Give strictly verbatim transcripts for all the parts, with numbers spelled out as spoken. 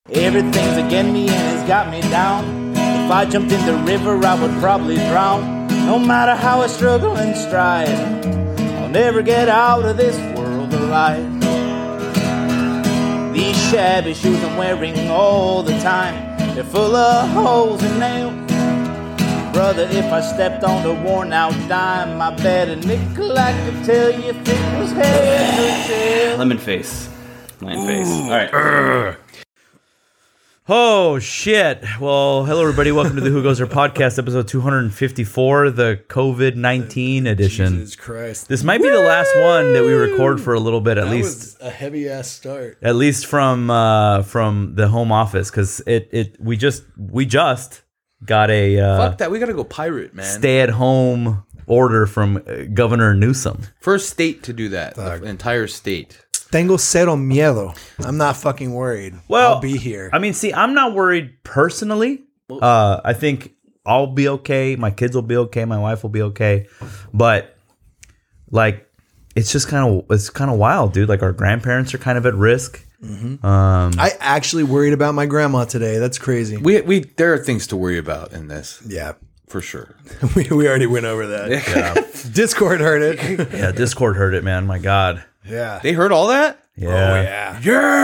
Everything's against me and it's got me down. If I jumped in the river, I would probably drown. No matter how I struggle and strive, I'll never get out of this world alive. These shabby shoes I'm wearing all the time, they're full of holes and nails. Brother, if I stepped on a worn out dime, I bet a nickel I could tell you if it was head or tail. Lemon face. Lemon face. All right. Urgh. Oh, shit. Well, hello, everybody. Welcome to the Who Goes There podcast, episode two fifty-four, the COVID nineteen edition. Jesus Christ. This might be the last one that we record for a little bit, at that least. Was a heavy-ass start. At least from uh, from the home office, because it, it we just we just got a uh, fuck that. We gotta go pirate, man. stay-at-home order from uh, Governor Newsom. First state to do that. Fuck. The entire state. Tengo cero miedo. I'm not fucking worried. Well, I'll be here. I mean, see, I'm not worried personally. Uh, I think I'll be okay. My kids will be okay. My wife will be okay. But like, it's just kind of it's kind of wild, dude. Like, our grandparents are kind of at risk. Mm-hmm. Um, I actually worried about my grandma today. That's crazy. We we there are things to worry about in this. Yeah, for sure. we we already went over that. Yeah. Discord heard it. Yeah, Discord heard it, man. My God. Yeah, they heard all that. Yeah. Oh yeah.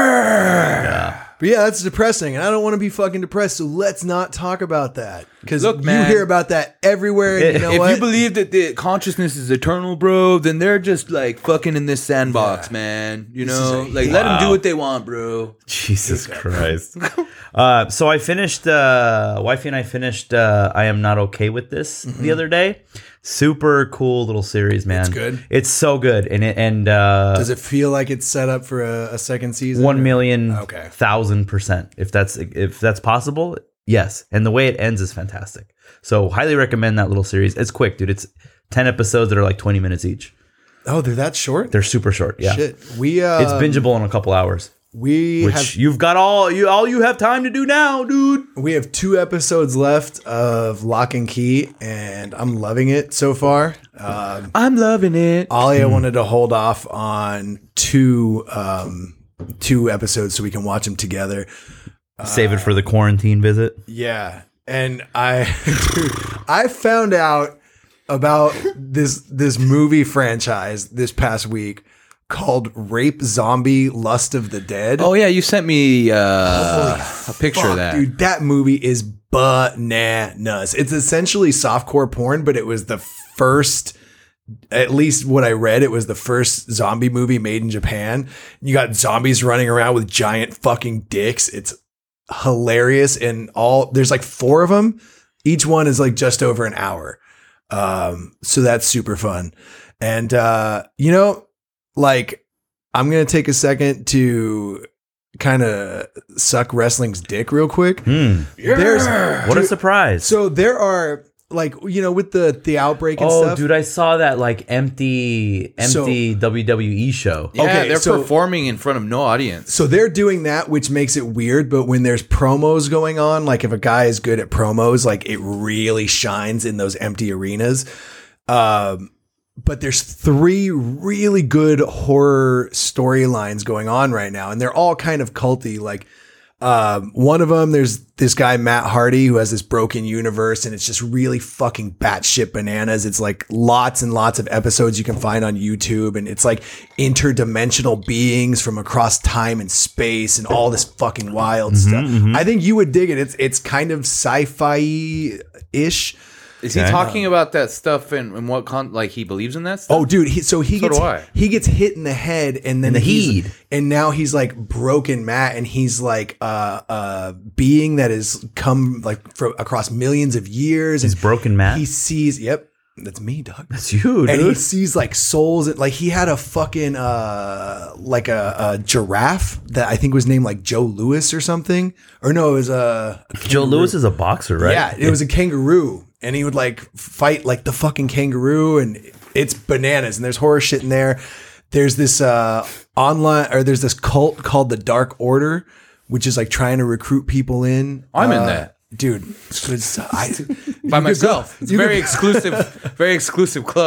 Yeah. Yeah. But yeah, that's depressing, and I don't want to be fucking depressed. So let's not talk about that, because you man, hear about that everywhere. And you know if what? you believe that the consciousness is eternal, bro, then they're just like fucking in this sandbox, yeah. man. You know, like wow. let them do what they want, bro. Jesus Christ. uh, so I finished. Uh, wifey and I finished. Uh, I Am Not Okay With This mm-hmm. the other day. Super cool little series, man. It's good. It's so good, and it, and uh, does it feel like it's set up for a, a second season? One million okay. thousand percent. If that's if that's possible, yes. And the way it ends is fantastic. So highly recommend that little series. It's quick, dude. It's ten episodes that are like twenty minutes each. Oh, they're that short? They're super short. Yeah. Shit. We uh, it's bingeable in a couple hours. We Which have, you've got all you all you have time to do now, dude. We have two episodes left of Lock and Key, and I'm loving it so far. Um, I'm loving it. Alia mm. wanted to hold off on two um, two episodes so we can watch them together. Save uh, it for the quarantine visit. Yeah, and I dude, I found out about this this movie franchise this past week called Rape Zombie Lust of the Dead. Oh yeah, you sent me uh, a picture fuck, of that. Dude, that movie is bananas. It's essentially softcore porn, but it was the first, at least what I read, it was the first zombie movie made in Japan. You got zombies running around with giant fucking dicks. It's hilarious, and all there's like four of them. Each one is like just over an hour. Um, so that's super fun. And uh, you know, like, I'm going to take a second to kind of suck wrestling's dick real quick. Mm. Yeah. There's What a surprise. So there are, like, you know, with the, the outbreak and oh, stuff. Oh, dude, I saw that, like, empty empty so, W W E show. Yeah, okay, they're so, performing in front of no audience. So they're doing that, which makes it weird. But when there's promos going on, like, if a guy is good at promos, like, it really shines in those empty arenas. Um, But there's three really good horror storylines going on right now, and they're all kind of culty. Like, um, one of them, there's this guy, Matt Hardy, who has this broken universe, and it's just really fucking batshit bananas. It's like lots and lots of episodes you can find on YouTube, and it's like interdimensional beings from across time and space and all this fucking wild mm-hmm, stuff. Mm-hmm. I think you would dig it. It's it's kind of sci-fi-ish. Is he talking about that stuff and, and what con- like he believes in that stuff? Oh, dude! He, so he so gets do I. he gets hit in the head, and then in the he's, heat, and now he's like broken Matt, and he's like a uh, uh, being that has come like for, across millions of years. He's and broken Matt. He sees, yep, that's me, dog. That's you, dude. And he sees like souls. Like he had a fucking uh like a, a giraffe that I think was named like Joe Louis or something, or no, it was a, a Joe Louis is a boxer, right? Yeah, it was a kangaroo. And he would like fight like the fucking kangaroo, and it's bananas. And there's horror shit in there. There's this uh, online, or there's this cult called the Dark Order, which is like trying to recruit people in. I'm uh, in that, dude. It's good stuff. I, by myself. Go, it's a very could, exclusive, very exclusive club.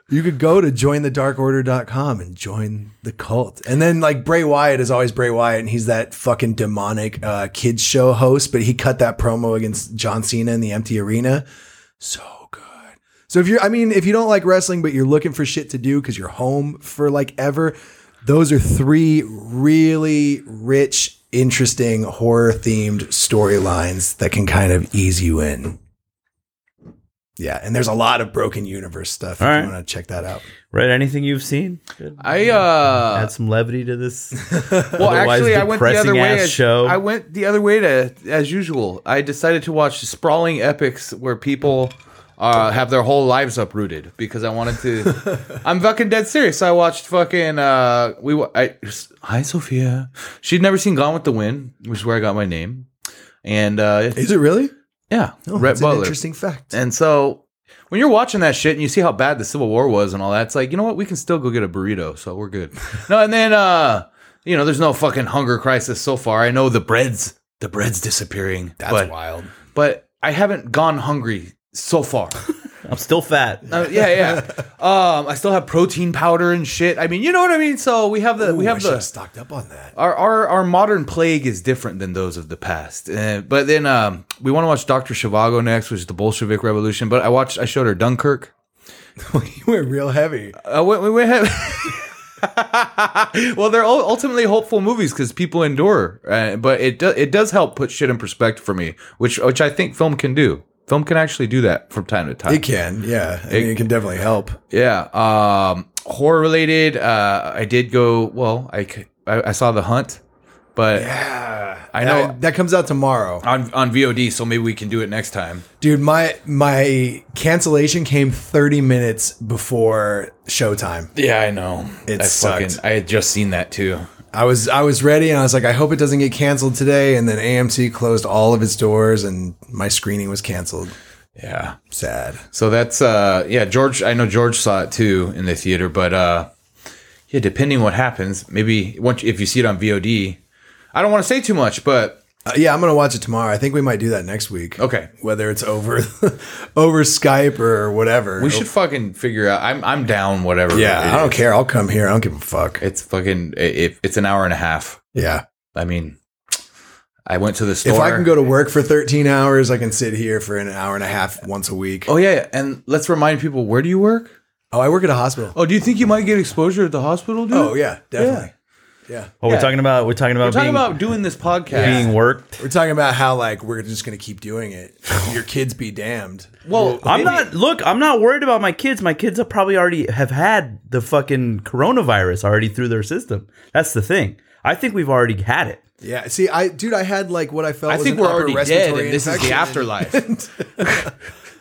You could go to join the dark order dot com and join the cult. And then like Bray Wyatt is always Bray Wyatt, and he's that fucking demonic uh, kids show host, but he cut that promo against John Cena in the empty arena. So good. So if you're, I mean, if you don't like wrestling, but you're looking for shit to do because you're home for like ever, those are three really rich, interesting, horror themed storylines that can kind of ease you in. Yeah, and there's a lot of Broken Universe stuff if All right. you want to check that out. Right? Anything you've seen? I uh Add some levity to this. well actually I went the other way depressing-ass as, show. I went the other way to as usual. I decided to watch sprawling epics where people uh, have their whole lives uprooted because I wanted to. I'm fucking dead serious. So I watched fucking uh we wa- I Hi Sophia. She'd never seen Gone with the Wind, which is where I got my name. And uh Is it really? yeah, Oh, Rhett that's an Butler. interesting fact. And so when you're watching that shit and you see how bad the Civil War was and all that, it's like, you know what? We can still go get a burrito, so we're good. No, and then uh, you know, there's no fucking hunger crisis so far. I know the bread's the bread's disappearing. That's but, wild. But I haven't gone hungry so far. I'm still fat. Uh, yeah, yeah. Um, I still have protein powder and shit. I mean, you know what I mean? So we have the we Ooh, I have should the have stocked up on that. our, our our modern plague is different than those of the past. Uh, but then um, we want to watch Doctor Zhivago next, which is the Bolshevik Revolution. But I watched, I showed her Dunkirk. You went real heavy. Uh, we, we, we have well, they're ul- ultimately hopeful movies because people endure. Uh, but it do, it does help put shit in perspective for me, which which I think film can do. Film can actually do that from time to time. It can, yeah. I mean, it can definitely help. Yeah. Um, horror related. Uh, I did go. Well, I, c- I, I saw The Hunt, but Yeah, I know- that, that comes out tomorrow, on on V O D. So maybe we can do it next time. dude. My my cancellation came thirty minutes before showtime. Yeah, I know. It I sucked. I had just seen that too. I was I was ready, and I was like, I hope it doesn't get canceled today. And then A M C closed all of its doors, and my screening was canceled. Yeah. Sad. So that's uh yeah, George, I know George saw it too in the theater, but uh yeah, depending what happens, maybe once if you see it on V O D. I don't want to say too much, but Uh, yeah, I'm gonna watch it tomorrow. I think we might do that next week. Okay. whether it's over over Skype or whatever. we should fucking figure out I'm I'm down whatever. Yeah, it I don't is. care. I'll come here. I don't give a fuck. It's fucking it, it's an hour and a half. Yeah. I mean, I went to the store. If I can go to work for thirteen hours, I can sit here for an hour and a half once a week. Oh yeah, and let's remind people, where do you work? Oh, I work at a hospital. Oh, do you think you might get exposure at the hospital, dude? Oh, yeah, definitely. Yeah. Oh, Yeah. we're talking about we're talking about We're talking being, about doing this podcast. being worked. We're talking about how, like, we're just going to keep doing it. Your kids be damned. well, I'm not. Look, I'm not worried about my kids. My kids have probably already have had the fucking coronavirus already through their system. That's the thing. I think we've already had it. Yeah. See, I, dude, I had, like, what I felt I was think an we're upper already dead, respiratory and this is the infection. afterlife.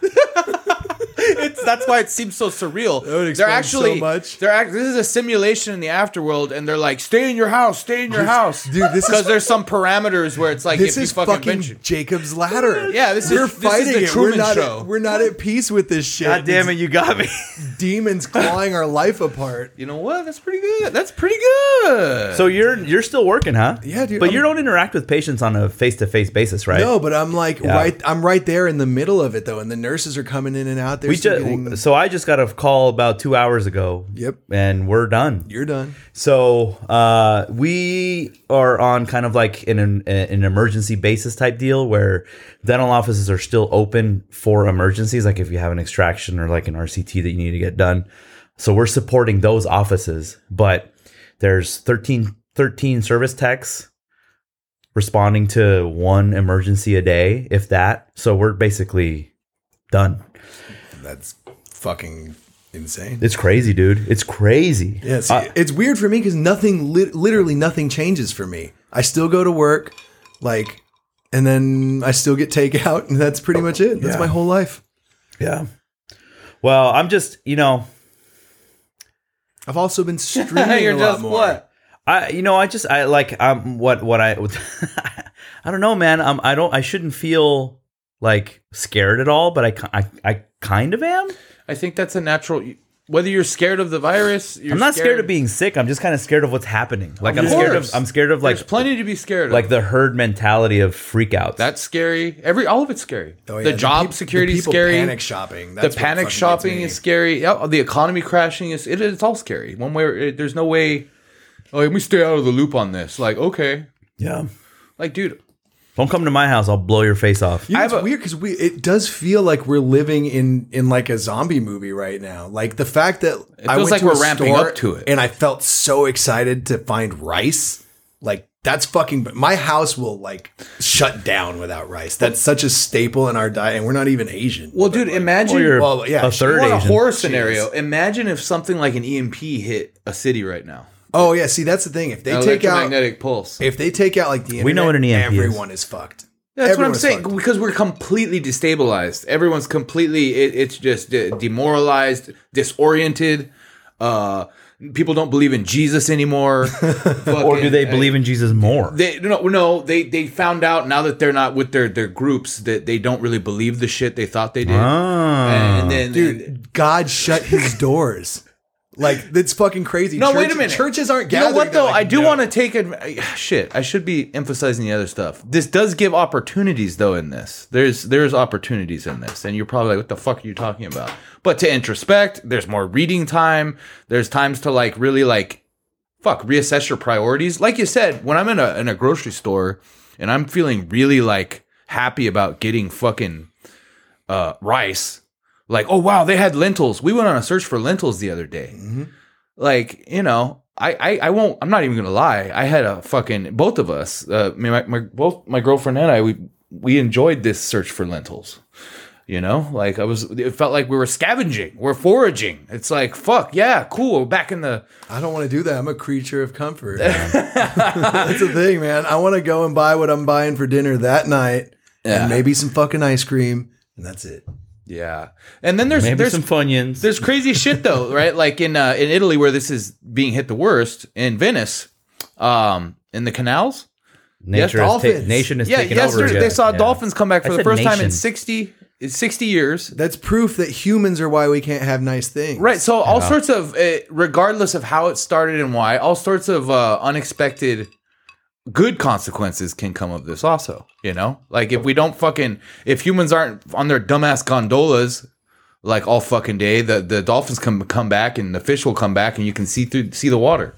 It's, that's why it seems so surreal. That would They're explain actually, so much. they're act, this is a simulation in the afterworld, and they're like, "Stay in your house, stay in your house, dude, this is- because there's some parameters where it's like This if is you fucking, fucking venture- Jacob's Ladder. Yeah, this is- we're this is fighting the it. Truman we're not Show. At, we're not at peace with this shit. God damn it, you got me. Demons clawing our life apart. You know what? That's pretty good. That's pretty good. So you're you're still working, huh? Yeah, dude, But I'm- you don't interact with patients on a face to face basis, right? No, but I'm like Yeah. right. I'm right there in the middle of it though, and the nurses are coming in and out. They're We still just getting- so I just got a call about two hours ago. Yep. And we're done. You're done. So uh, we are on kind of like an, an an emergency basis type deal where dental offices are still open for emergencies, like if you have an extraction or like an R C T that you need to get done. So we're supporting those offices, but there's thirteen, thirteen service techs responding to one emergency a day, if that. So we're basically done. That's fucking insane. It's crazy, dude. It's crazy. Yeah, see, Uh, it's weird for me because nothing, li- literally nothing changes for me. I still go to work, like, and then I still get takeout, and that's pretty much it. That's Yeah. my whole life. Yeah. Well, I'm just, you know, I've also been streaming You're a lot just more. what? I, you know, I just, I like, um, what, what I, I don't know, man. Um, I don't, I shouldn't feel like scared at all, but I, ki- I, I kind of am. I think that's a natural. whether you're scared of the virus, you're I'm not scared of being sick. I'm just kind of scared of what's happening. Like I'm scared of. I'm scared of like There's plenty to be scared of. like the herd mentality of freakouts. That's scary. Every all of it's scary. Oh, yeah. The The job peop- security the is people scary. panic shopping. The That's what panic fucking shopping gets me. is scary. Yeah, the economy crashing is it, it's all scary. One way, or, it, there's no way. Oh, let me stay out of the loop on this. Like, okay, yeah. like, dude, Don't come to my house. I'll blow your face off. You know, I it's have a- weird because we it does feel like we're living in in like a zombie movie right now. Like the fact that I feels went like to we're a ramping store up to it. and I felt so excited to find rice. Like that's fucking. My house will like shut down without rice. That's such a staple in our diet, and we're not even Asian. well, dude, imagine Well, you're well, yeah, a third you want a Asian. horror scenario. Imagine if something like an E M P hit a city right now. Oh yeah, see that's the thing. If they take out Electromagnetic pulse. if they take out like the internet, We know what an E M P is. everyone is, fucked. That's Everyone's what I'm saying fucked. because we're completely destabilized. Everyone's completely. It, it's just de- demoralized, disoriented. Uh, people don't believe in Jesus anymore. Or do they believe in Jesus more? They no no they they found out now that they're not with their their groups that they don't really believe the shit they thought they did. Ah. And then Dude, God shut his doors. Like that's fucking crazy. no, Church- wait a minute. Churches aren't You gathering. know what They're though? like, I do no. want to take it. Shit, I should be emphasizing the other stuff. This does give opportunities though. In this, there's there's opportunities in this, and you're probably like, what the fuck are you talking about? But to introspect, there's more reading time. There's times to like really like, fuck, reassess your priorities. Like you said, when I'm in a in a grocery store and I'm feeling really like happy about getting fucking uh, rice. Like, oh wow, they had lentils. We went on a search for lentils the other day. Mm-hmm. Like, you know, I, I, I won't. I'm not even gonna lie. I had a fucking both of us. Uh, my, my both my girlfriend and I. We we enjoyed this search for lentils. You know, like I was. It felt like we were scavenging. We're foraging. It's like fuck yeah, cool. We're back in the. I don't want to do that. I'm a creature of comfort. man. That's the thing, man. I want to go and buy what I'm buying for dinner that night, Yeah. and maybe some fucking ice cream, and that's it. Yeah, and then there's Maybe there's some Funyuns. There's crazy shit though, right? Like in uh, in Italy where this is being hit the worst, in Venice, um, in the canals. Nature yes, has ta- dolphins. nation has Yeah, taken over. yesterday again. they saw Yeah. dolphins come back for I the said first time in nation. sixty, in sixty years. That's proof that humans are why we can't have nice things. Right. So all sorts of, uh, regardless of how it started and why, all sorts of uh, unexpected good consequences can come of this also. You know, like if we don't fucking, if humans aren't on their dumbass gondolas like all fucking day, the, the dolphins come come back and the fish will come back and you can see through see the water.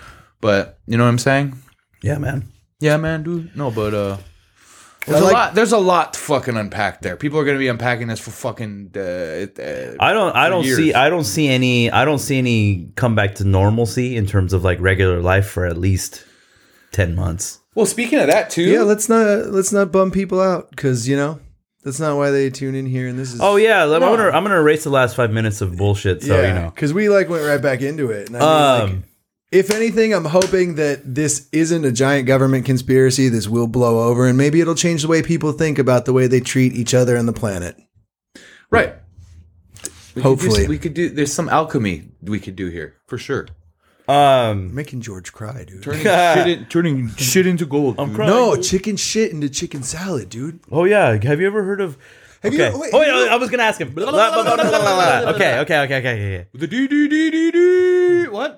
But you know what I'm saying? Yeah, man. Yeah, man, dude. No, but uh, there's I a like- lot. There's a lot to fucking unpack there. People are gonna be unpacking this for fucking. Uh, uh, I don't. I for don't years. see. I don't see any. I don't see any comeback to normalcy in terms of like regular life for at least ten months. Well, speaking of that too. Yeah, let's not let's not bum people out because you know that's not why they tune in here. And this is Oh yeah, I'm gonna. I'm gonna erase the last five minutes of bullshit. So yeah, you know. because we like went right back into it. And I mean, Um. like, if anything, I'm hoping that this isn't a giant government conspiracy. This will blow over, and maybe it'll change the way people think about the way they treat each other and the planet. Right. We could Hopefully. do, we could do. There's some alchemy we could do here for sure. Um. Making George cry, dude. Turning shit, in, turning shit into gold. dude. crying. No, chicken shit into chicken salad, dude. Oh yeah. Have you ever heard of? Have you- okay. wait, oh have yeah. you- I was gonna ask him. Blah, blah, blah, blah, blah, blah, blah, blah. Okay. Okay. Okay. Okay. Okay. The dee dee dee dee dee. What?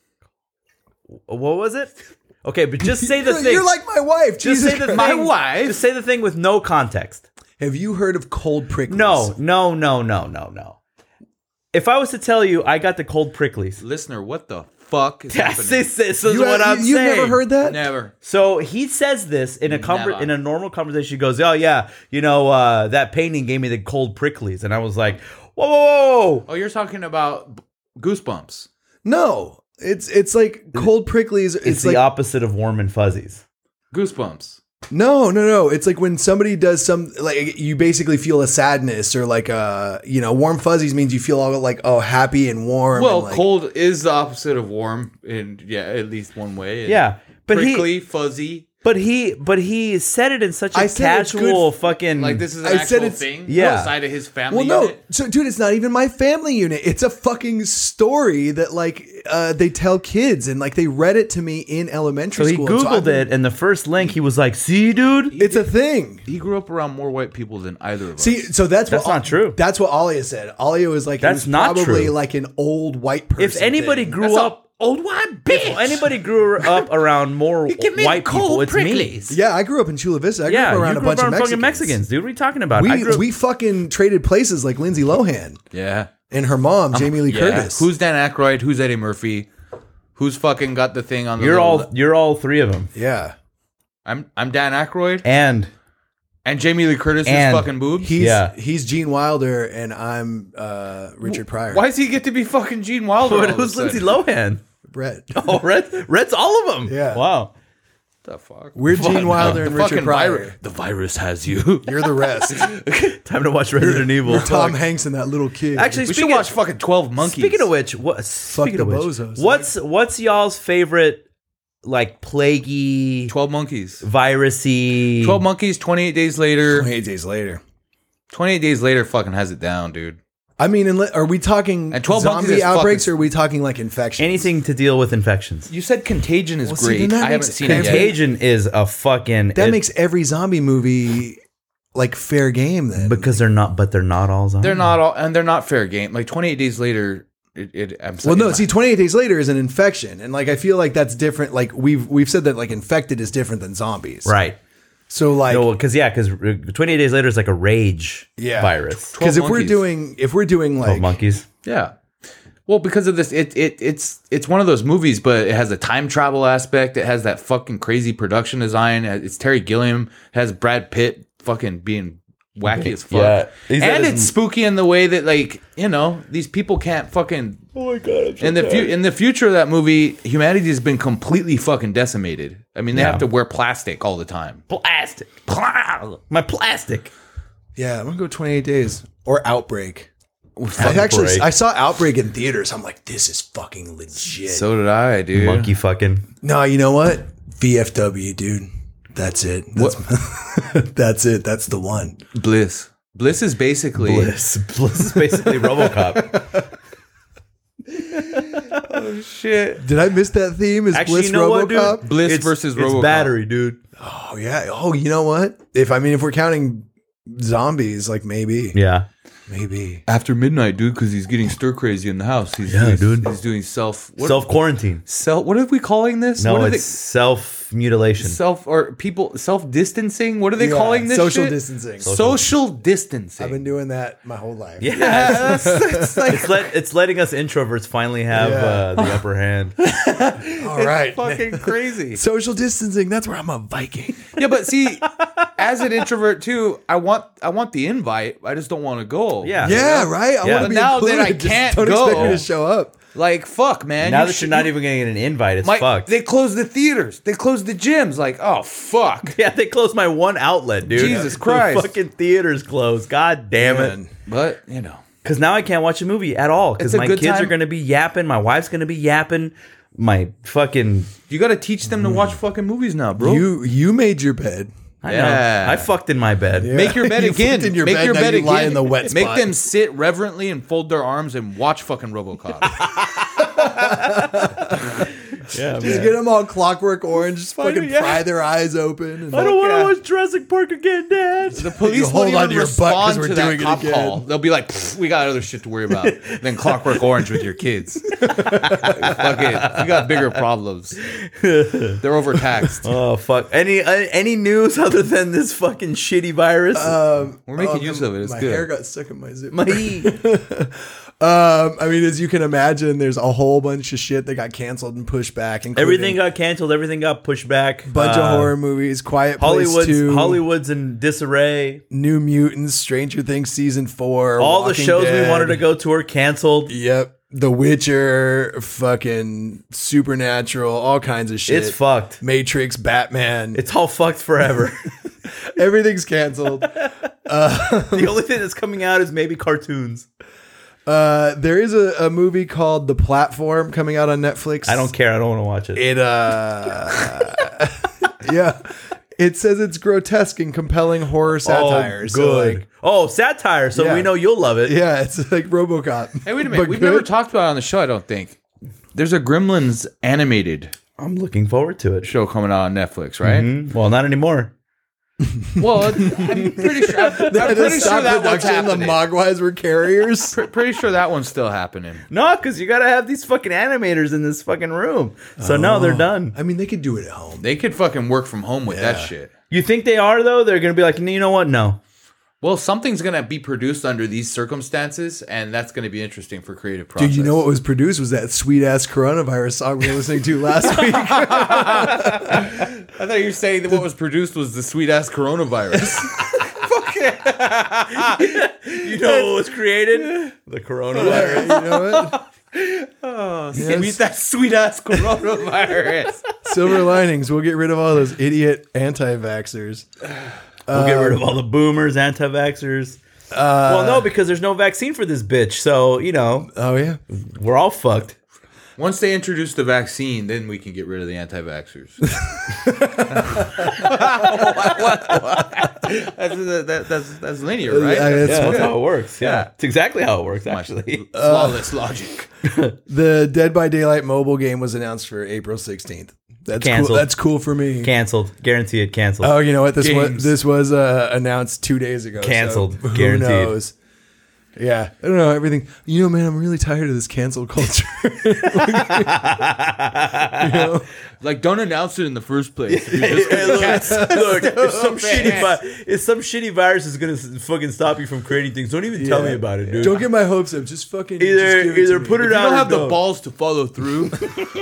What was it? Okay, but just say the You're, thing. you're like my wife. just Jesus say the Christ. My thing. wife? Just say the thing with no context. Have you heard of cold prickles? No. No. No. No. No. No. If I was to tell you, I got the cold pricklies. Listener, what the fuck is Yes, happening? this, this is You what have, I'm you've saying. never heard that? Never. So he says this in a conver- Never. in a normal conversation. He goes, "Oh yeah, you know uh, that painting gave me the cold pricklies," and I was like, "Whoa, whoa, whoa!" Oh, you're talking about b- goosebumps. No. It's it's like cold pricklies. It's, It's, like the opposite of warm and fuzzies. Goosebumps. no, no, no. It's like when somebody does some like you basically feel a sadness or like a you know warm fuzzies means you feel all like oh happy and warm. Well, and like, cold is the opposite of warm, in yeah, at least one way. And Yeah, but he- prickly, fuzzy. But he, but he said it in such a I said it's casual good- fucking. Like this is an I said actual it's- thing. yeah. outside of his family. Well, no, unit. so dude, it's not even my family unit. It's a fucking story that like uh, they tell kids, and like they read it to me in elementary So he school. googled I've been- it, and the first link he was like, "See, dude." It's a thing. He grew up around more white people than either of us. See, so that's That's what, not true. That's what Alia said. Alia was like, That's it was not probably true. like an old white person. If anybody thing. grew That's a up, old white bitch. if anybody grew up around more give me white the people, cold it's me. pricklies. yeah, I grew up in Chula Vista. I grew Yeah, up around you a grew bunch up of around Mexicans. fucking Mexicans, dude. What are you talking about? I We grew up- we fucking traded places like Lindsay Lohan Yeah. and her mom, Jamie Lee Yeah. Curtis. Who's Dan Aykroyd? Who's Eddie Murphy? Who's fucking got the thing on the you're little- all you're all three of them, yeah, I'm I'm Dan Aykroyd and and Jamie Lee Curtis is And fucking boobs. he's Yeah. he's Gene Wilder and I'm uh, Richard Pryor. Why does he get to be fucking Gene Wilder? all but of a who's Lindsay sudden? Lohan? Brett. Oh, Red, Red's all of them. Yeah. Wow. The fuck? We're Gene Wilder The and Richard fucking Pryor. virus. The virus has you. You're the rest. Time to watch Resident Evil. You're Tom Hanks and that little kid. Actually, We should speaking, watch fucking twelve monkeys. speaking of which, what? Speaking the of which, bozos. what's what's y'all's favorite like plaguey, twelve monkeys. virusy? twelve monkeys. twenty-eight days later. twenty-eight days later. twenty-eight days later. Fucking has it down, dude. I mean, unle- are we talking And twelve monkeys zombie is outbreaks fucking- or are we talking like infections? Anything to deal with infections. You said Contagion is Well, see, great. then that I haven't makes seen it yet. Contagion is a fucking That it- makes every zombie movie like fair game then. because they're not, but they're not all zombies. They're not all, and they're not fair game. Like twenty-eight days later, it. it I'm well, no, sorry, see, twenty-eight days later is an infection, and like I feel like that's different. Like we've we've said that like infected is different than zombies, right. So like, No, because yeah, because twenty-eight days later is like a rage Yeah. virus. because if we're monkeys. doing if we're doing Oh, like monkeys. Yeah. Well, because of this, it it it's it's one of those movies, but it has a time travel aspect. It has that fucking crazy production design. It's Terry Gilliam. It has Brad Pitt fucking being wacky as fuck. Yeah. He's at And his- it's spooky in the way that, like, you know, these people can't fucking. Oh my god! In the fu- in the future of that movie, humanity has been completely fucking decimated. I mean, they Yeah. have to wear plastic all the time. plastic, Pla- my plastic. yeah, I'm gonna go twenty-eight days or Outbreak. I actually Outbreak. I saw Outbreak in theaters. I'm like, this is fucking legit. So did I, dude. Monkey fucking. No, you know what? V F W, dude. That's it. That's, that's it. That's the one. Bliss. Bliss is basically Bliss. Bliss is basically RoboCop. shit. Did I miss that theme? Is Actually, Bliss you know what, RoboCop? dude? Bliss It's- versus it's RoboCop. battery, dude. Oh yeah. Oh, you know what? If I mean, if we're counting zombies, like maybe, Yeah. maybe. After midnight, dude, because he's getting stir crazy in the house. He's Yeah, doing, dude. He's doing self what, Self quarantine. self. What are we calling this? No, what are it's self mutilation. they, self or people self distancing. What are they Yeah, calling this? social shit? distancing. Social distancing. I've been doing that my whole life. Yeah, That's- that's like it's let it's letting us introverts finally have Yeah. uh, the upper hand. All right. fucking crazy. Social distancing. That's where I'm a Viking. Yeah, but see, as an introvert too, I want I want the invite. I just don't want to go. Yeah. Yeah, right. I Yeah. want to But be now that included. I Just can't don't go- expect me to show up. Like fuck, man. Now You that should- you're not even going to get an invite, it's my- fucked. They closed the theaters. They closed the gyms. Like, oh fuck. yeah, they closed my one outlet, dude. Jesus The Christ. fucking theaters closed. God damn it. Man. But you know. Because now I can't watch a movie at all. Because It's a my good kids time. are going to be yapping. My wife's going to be yapping. My fucking. You got to teach them to watch fucking movies now, bro. You you made your bed. I Yeah. know. I fucked in my bed. Make your bed You again. fucked in your Make bed, your now bed you again. lie in the wet Make spot. them sit reverently and fold their arms and watch fucking RoboCop. Yeah, Just get them all Clockwork Orange. Just fucking yeah. pry their eyes open. And I don't want to yeah. watch Jurassic Park again, Dad. The police You hold won't on even to your butt 'cause respond we're to that doing it cop again. call. They'll be like, "Pfft, "We got other shit to worry about than Clockwork Orange with your kids." Fuck it, we got bigger problems. They're overtaxed. Oh fuck! Any uh, any news other than this fucking shitty virus? Um, We're making oh, use of it. It's my good. hair got stuck in my zip. My Um, I mean, as you can imagine, there's a whole bunch of shit that got canceled and pushed back. Including everything got canceled. Everything got pushed back. bunch Uh, of horror movies, Quiet Place Hollywood's two, Hollywood's in disarray. New Mutants, Stranger Things season four, All the Walking shows Dead. we wanted to go to are canceled. Yep, The Witcher, fucking Supernatural, all kinds of shit. It's fucked. Matrix, Batman, It's all fucked forever. everything's canceled. The only thing that's coming out is maybe cartoons. Uh, there is a, a movie called The Platform coming out on Netflix. I don't care. I don't want to watch it. It uh, Yeah. It says it's grotesque and compelling horror satire. Oh, So, good. like, oh, satire. So Yeah. we know you'll love it. yeah, it's like RoboCop. Hey, wait a minute. But We've good. never talked about it on the show, I don't think. There's a Gremlins animated I'm looking forward to it. show coming out on Netflix, right? Mhm. Well, not anymore. Well, I'm pretty sure. I'm, I'm They had to pretty stop sure that one's production. The happening. Mogwais were carriers. Pre- pretty sure that one's still happening. No, because you got to have these fucking animators in this fucking room. So no, they're done. I mean, they could do it at home. They could fucking work from home with that Yeah. shit. You think they are though? They're gonna be like, you know what? No. Well, something's gonna be produced under these circumstances, and that's gonna be interesting for creative process. Dude, you know what was produced was that sweet ass coronavirus song we were listening to last week. I thought you were saying that what was produced was the sweet ass coronavirus. You know what was created? The coronavirus. You know what? Oh, sweet that sweet ass coronavirus. Silver linings. We'll get rid of all those idiot anti-vaxxers. We'll get rid of all the boomers, anti-vaxxers. well, no, because there's no vaccine for this bitch. So, you know, Oh yeah. we're all fucked. Once they introduce the vaccine, then we can get rid of the anti-vaxxers. that's, that, that's, that's linear, right? Uh, that's Yeah, that's what- how it works. Yeah. Yeah. It's exactly how it works, actually. Flawless logic. The Dead by Daylight mobile game was announced for April sixteenth. That's cool. Canceled. That's cool for me. Canceled. Guarantee it canceled. Oh, you know what? This was Games. this was uh, announced two days ago. so Canceled. who Guaranteed. knows? Yeah, I don't know everything. You know, man, I'm really tired of this cancel culture. You know? Like, don't announce it in the first place. If you're just Hey, gonna look, cancel- look, if some shitty fast. vi- if some shitty virus is gonna s- fucking stop you from creating things, don't even tell Yeah. me about it, dude. Don't get my hopes up. Just fucking Either- just give it to either me. put it If you out don't or have the don't. balls to follow through.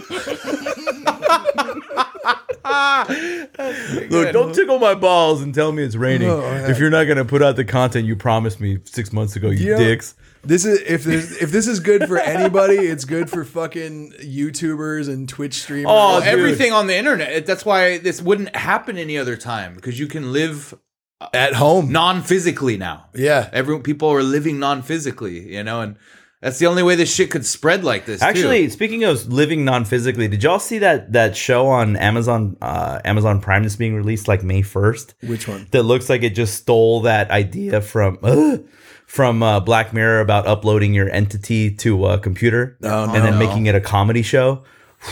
Look, don't tickle my balls and tell me it's raining Oh, yeah. if you're not gonna put out the content you promised me six months ago, you You know, dicks. This is if this if this is good for anybody, it's good for fucking YouTubers and Twitch streamers. Oh, Well, dude. everything on the internet. That's why this wouldn't happen any other time, because you can live at home. non-physically now. Yeah. Everyone, people are living non-physically, you know, and that's the only way this shit could spread like this. Actually, too. speaking of living non-physically, did y'all see that that show on Amazon uh, Amazon Prime that's being released like May first? Which one? That looks like it just stole that idea from uh, from uh, Black Mirror about uploading your entity to a computer Oh, and then no. making it a comedy show.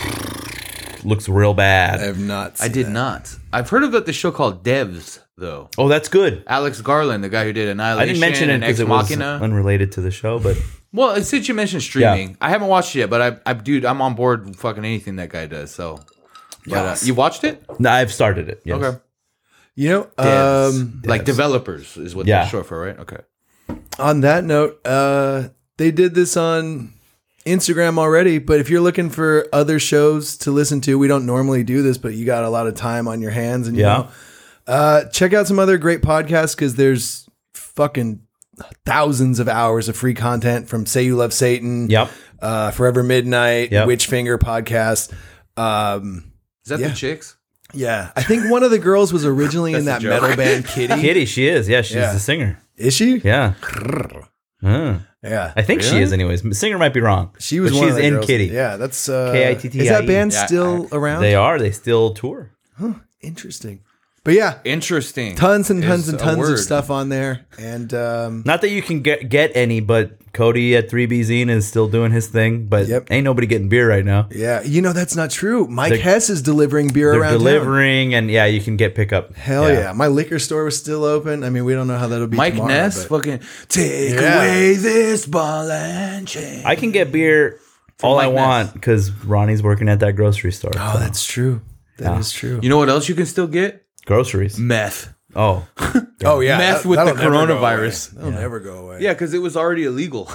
Looks real I bad. have not. I seen did that. not. I've heard about the show called Devs, though. Oh, that's good. Alex Garland, the guy who did Annihilation I didn't mention it and because Ex it was Machina. unrelated to the show, but Well, since you mentioned streaming, I haven't watched it yet, but I, I, dude, I'm on board with fucking anything that guy does. So, but, uh, Yes. you watched it? no, I've started it. Yes. Okay. You know, Devs. um, like developers is what Yeah. they're short for, right? Okay. on that note, uh, they did this on Instagram already, but if you're looking for other shows to listen to, we don't normally do this, but you got a lot of time on your hands and you Yeah. know, uh, check out some other great podcasts because there's fucking thousands of hours of free content from Say You Love Satan, Yep. uh, Forever Midnight, Yep. Witchfinger podcast. Um, Is that Yeah. the chicks? yeah, I think one of the girls was originally in that That's a joke. metal band Kitty. Kitty, she is. Yeah, she's Yeah. the singer. Is she? Yeah. Huh. Yeah. I think she Really? is, anyways. The singer might be wrong. She was but one she's of the in girls. Kitty. Yeah, that's uh, K I T T I E. Is that band Yeah, still around? They are. They still tour. Interesting. But yeah, Interesting. tons and tons is and a tons of word. stuff on there. And um, Not that you can get get any, but Cody at three B Zine is still doing his thing. But Yep. ain't nobody getting beer right now. yeah, you know, that's not true. Mike They're- Hess is delivering beer They're around town. delivering, and yeah, you can get pickup. Hell yeah. My liquor store was still open. I mean, we don't know how that'll be Mike tomorrow, Ness, but- fucking take Yeah. away this ball and chain. I can get beer all I Mike Ness. want because Ronnie's working at that grocery store. Oh, so. that's true. That is Yeah. true. You know what else you can still get? groceries. Meth. Oh, Oh, yeah. Meth that- with that'll the never go coronavirus. away. That'll never go away. Yeah, because it was already illegal.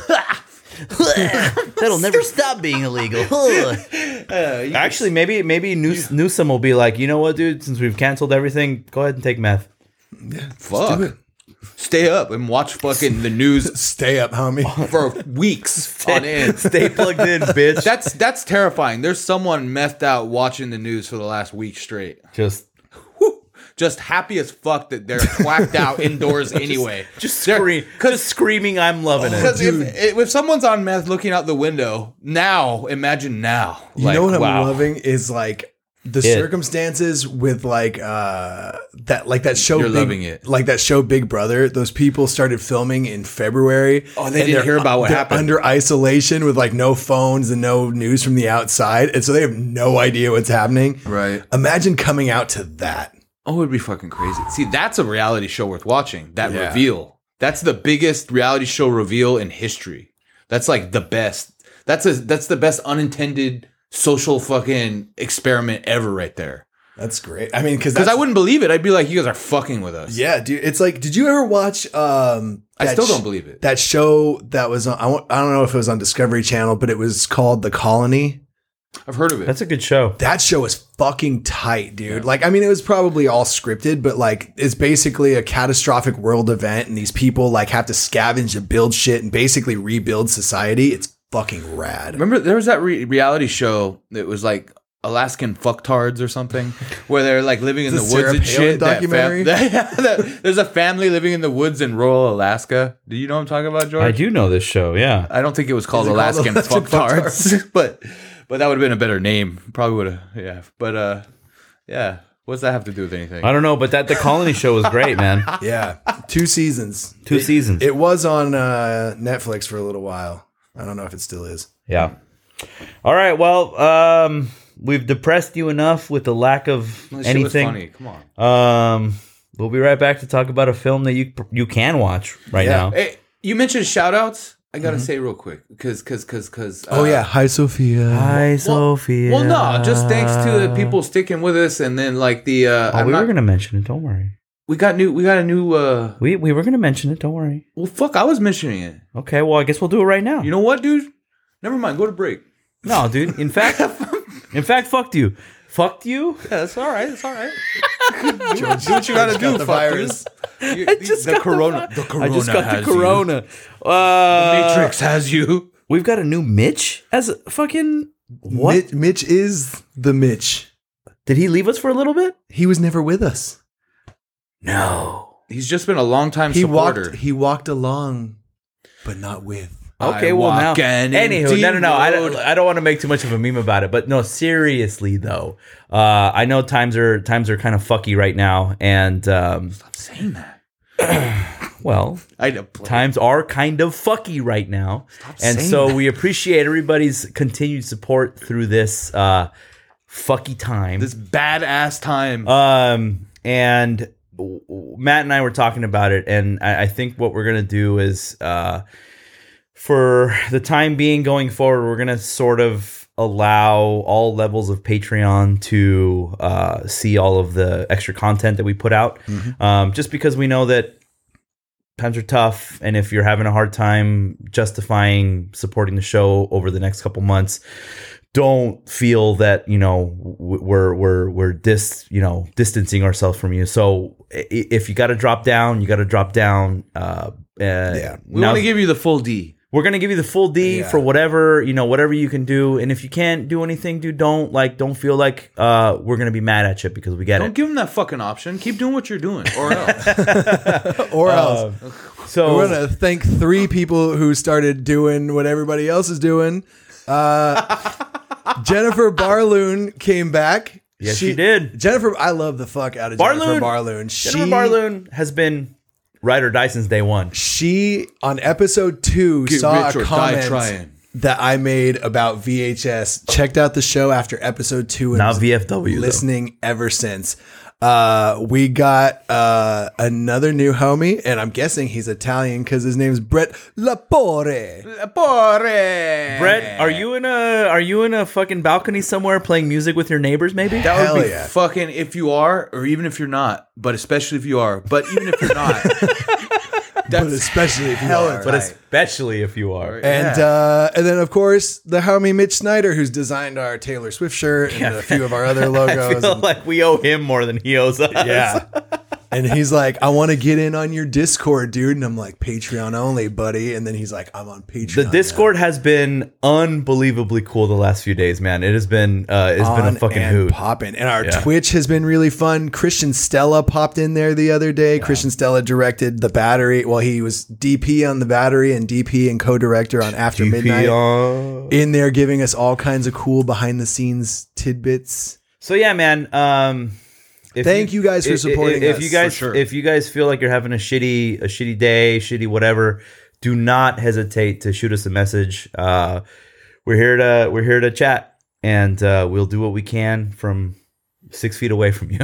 that'll never stop being illegal. Actually, maybe maybe News, Newsom will be like, you know what, dude? Since we've canceled everything, go ahead and take meth. Fuck. do it. Stay up and watch fucking the news Stay up, homie. for weeks on end. Stay plugged in, bitch. That's that's terrifying. There's someone methed out watching the news for the last week straight. Just Just happy as fuck that they're whacked out indoors anyway. just They're- scream, just screaming. I'm loving it. Because if, if someone's on meth looking out the window now, imagine now. You Like, know what I'm wow. loving is like the It. circumstances with like uh that like that show You're Big, loving it. like that show Big Brother. Those people started filming in February. Oh, they and didn't they're- hear about what they're happened. under isolation with like no phones and no news from the outside, and so they have no idea what's happening. Right. Imagine coming out to that. Oh, it'd be fucking crazy. See, that's a reality show worth watching. That Yeah. reveal. That's the biggest reality show reveal in history. That's like the best. That's a that's the best unintended social fucking experiment ever right there. That's great. I mean, because Because I wouldn't believe it. I'd be like, you guys are fucking with us. Yeah, dude. It's like, did you ever watch? Um, I that still sh- don't believe it. That show that was on. I, won't- I don't know if it was on Discovery Channel, but it was called The Colony. I've heard of it. That's a good show. That show is fucking tight, dude. Like, I mean, it was probably all scripted, but like, it's basically a catastrophic world event, and these people like have to scavenge and build shit and basically rebuild society. It's fucking rad. Remember, there was that re- reality show that was like Alaskan fucktards or something, where they're like living in the Is it woods Sarah and Palin shit. That documentary? fam- that- there's a family living in the woods in rural Alaska. Do you know what I'm talking about, George? I do know this show. Yeah. I don't think it was called Is it called Alaskan Alaskan fucktards, but but that would have been a better name. Probably would have. Yeah, but uh, yeah. What's that have to do with anything? I don't know, but that the Colony show was great, man. Yeah, two seasons. Two It- seasons. It was on uh, Netflix for a little while. I don't know if it still is. Yeah. All right. Well, um, we've depressed you enough with the lack of That shit was anything. funny. Come on. Um, we'll be right back to talk about a film that you you can watch right Yeah. now. Hey, you mentioned shout outs. I gotta say real quick because because because because Oh yeah, hi Sophia. Hi, Sophia. Well, no, just thanks to the people sticking with us, and then like the uh, Oh, I'm we not, were gonna mention it. Don't worry. we got new we got a new. uh We we were gonna mention it. Don't worry. Well, fuck, I was mentioning it. Okay. Well, I guess we'll do it right now. You know what, dude? Never mind. Go to break. No, dude. In fact, in fact, fucked you. Fucked you. Yeah, that's all right. That's all right. do what you gotta do. the fuck virus. You. You- I the, just the got corona. The, The, vi- corona. I just got has the corona. You. Uh, Matrix has you. We've got a new Mitch as a fucking what? Mitch, Mitch is the Mitch. Did he leave us for a little bit? He was never with us. No. He's just been a long time He supporter. walked. He walked along, but not with. Okay, I well now. walk an Anywho, empty no, no, no. I road. don't. I don't want to make too much of a meme about it, but no, seriously though. Uh, I know times are times are kind of fucky right now, and um, Stop saying that. well, I know. times are kind of fucky right now, and saying so that. we appreciate everybody's continued support through this uh, fucky time. This badass time. Um, and w- w- Matt and I were talking about it, and I, I think what we're gonna do is, uh, for the time being going forward, we're gonna sort of allow all levels of Patreon to uh, see all of the extra content that we put out, um, just because we know that times are tough, and if you're having a hard time justifying supporting the show over the next couple months, don't feel that you know w- we're we're we're dis you know distancing ourselves from you. So i- if you got to drop down, you got to drop down. Uh, uh, Yeah. we want to give you the full D. We're gonna give you the full D Yeah. for whatever you know, whatever you can do. And if you can't do anything, dude, don't like, don't feel like uh, we're gonna be mad at you because we get Don't it. give them that fucking option. Keep doing what you're doing, or else. Or Uh, else. So We're gonna thank three people who started doing what everybody else is doing. Uh, Jennifer Barloon came back. yes, she, did. Jennifer, I love the fuck out of Jennifer Barloon. Barloon. She, Jennifer Barloon has been ride or die since day one. She on episode two Get saw rich a or die comment trying. that I made about V H S. Checked out the show after episode two and Now was V F W. though. listening ever since. Uh, we got uh, another new homie, and I'm guessing he's Italian because his name's Brett Lapore. Brett, are you in a are you in a fucking balcony somewhere playing music with your neighbors? Maybe. That Hell would be yeah. fucking if you are, or even if you're not, but especially if you are. But even if you're not, But especially if you hell are. but especially if you are. And uh, and then of course the homie Mitch Snyder, who's designed our Taylor Swift shirt and a few of our other I logos. feel and- like we owe him more than he owes us. yeah. And he's like, I want to get in on your Discord, dude. And I'm like, Patreon only, buddy. And then he's like, I'm on Patreon. The Discord has been unbelievably cool the last few days, man. It has been uh, it's now. been On a fucking and hoot. popping. And our Yeah. Twitch has been really fun. Christian Stella popped in there the other day. Christian Stella directed The Battery. Well, he was D P on The Battery and D P and co-director on After Midnight. In there giving us all kinds of cool behind the scenes tidbits. So yeah, man. Um, if Thank you guys for if- supporting if, us, If you guys, for sure. if you guys feel like you're having a shitty, a shitty day, shitty whatever, do not hesitate to shoot us a message. Uh, we're here to we're here to chat, and uh, we'll do what we can from six feet away from you.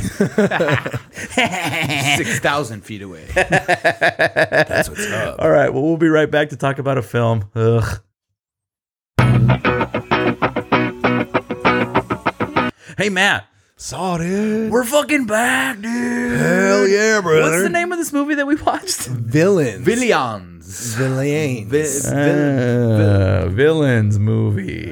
Six thousand feet away. That's what's up. All right. Well, we'll be right back to talk about a film. Ugh. Hey, Matt. Saw it. We're fucking back, dude. Hell yeah, brother. What's the name of this movie that we watched? Villains. Billions. Villains. Uh, villains movie.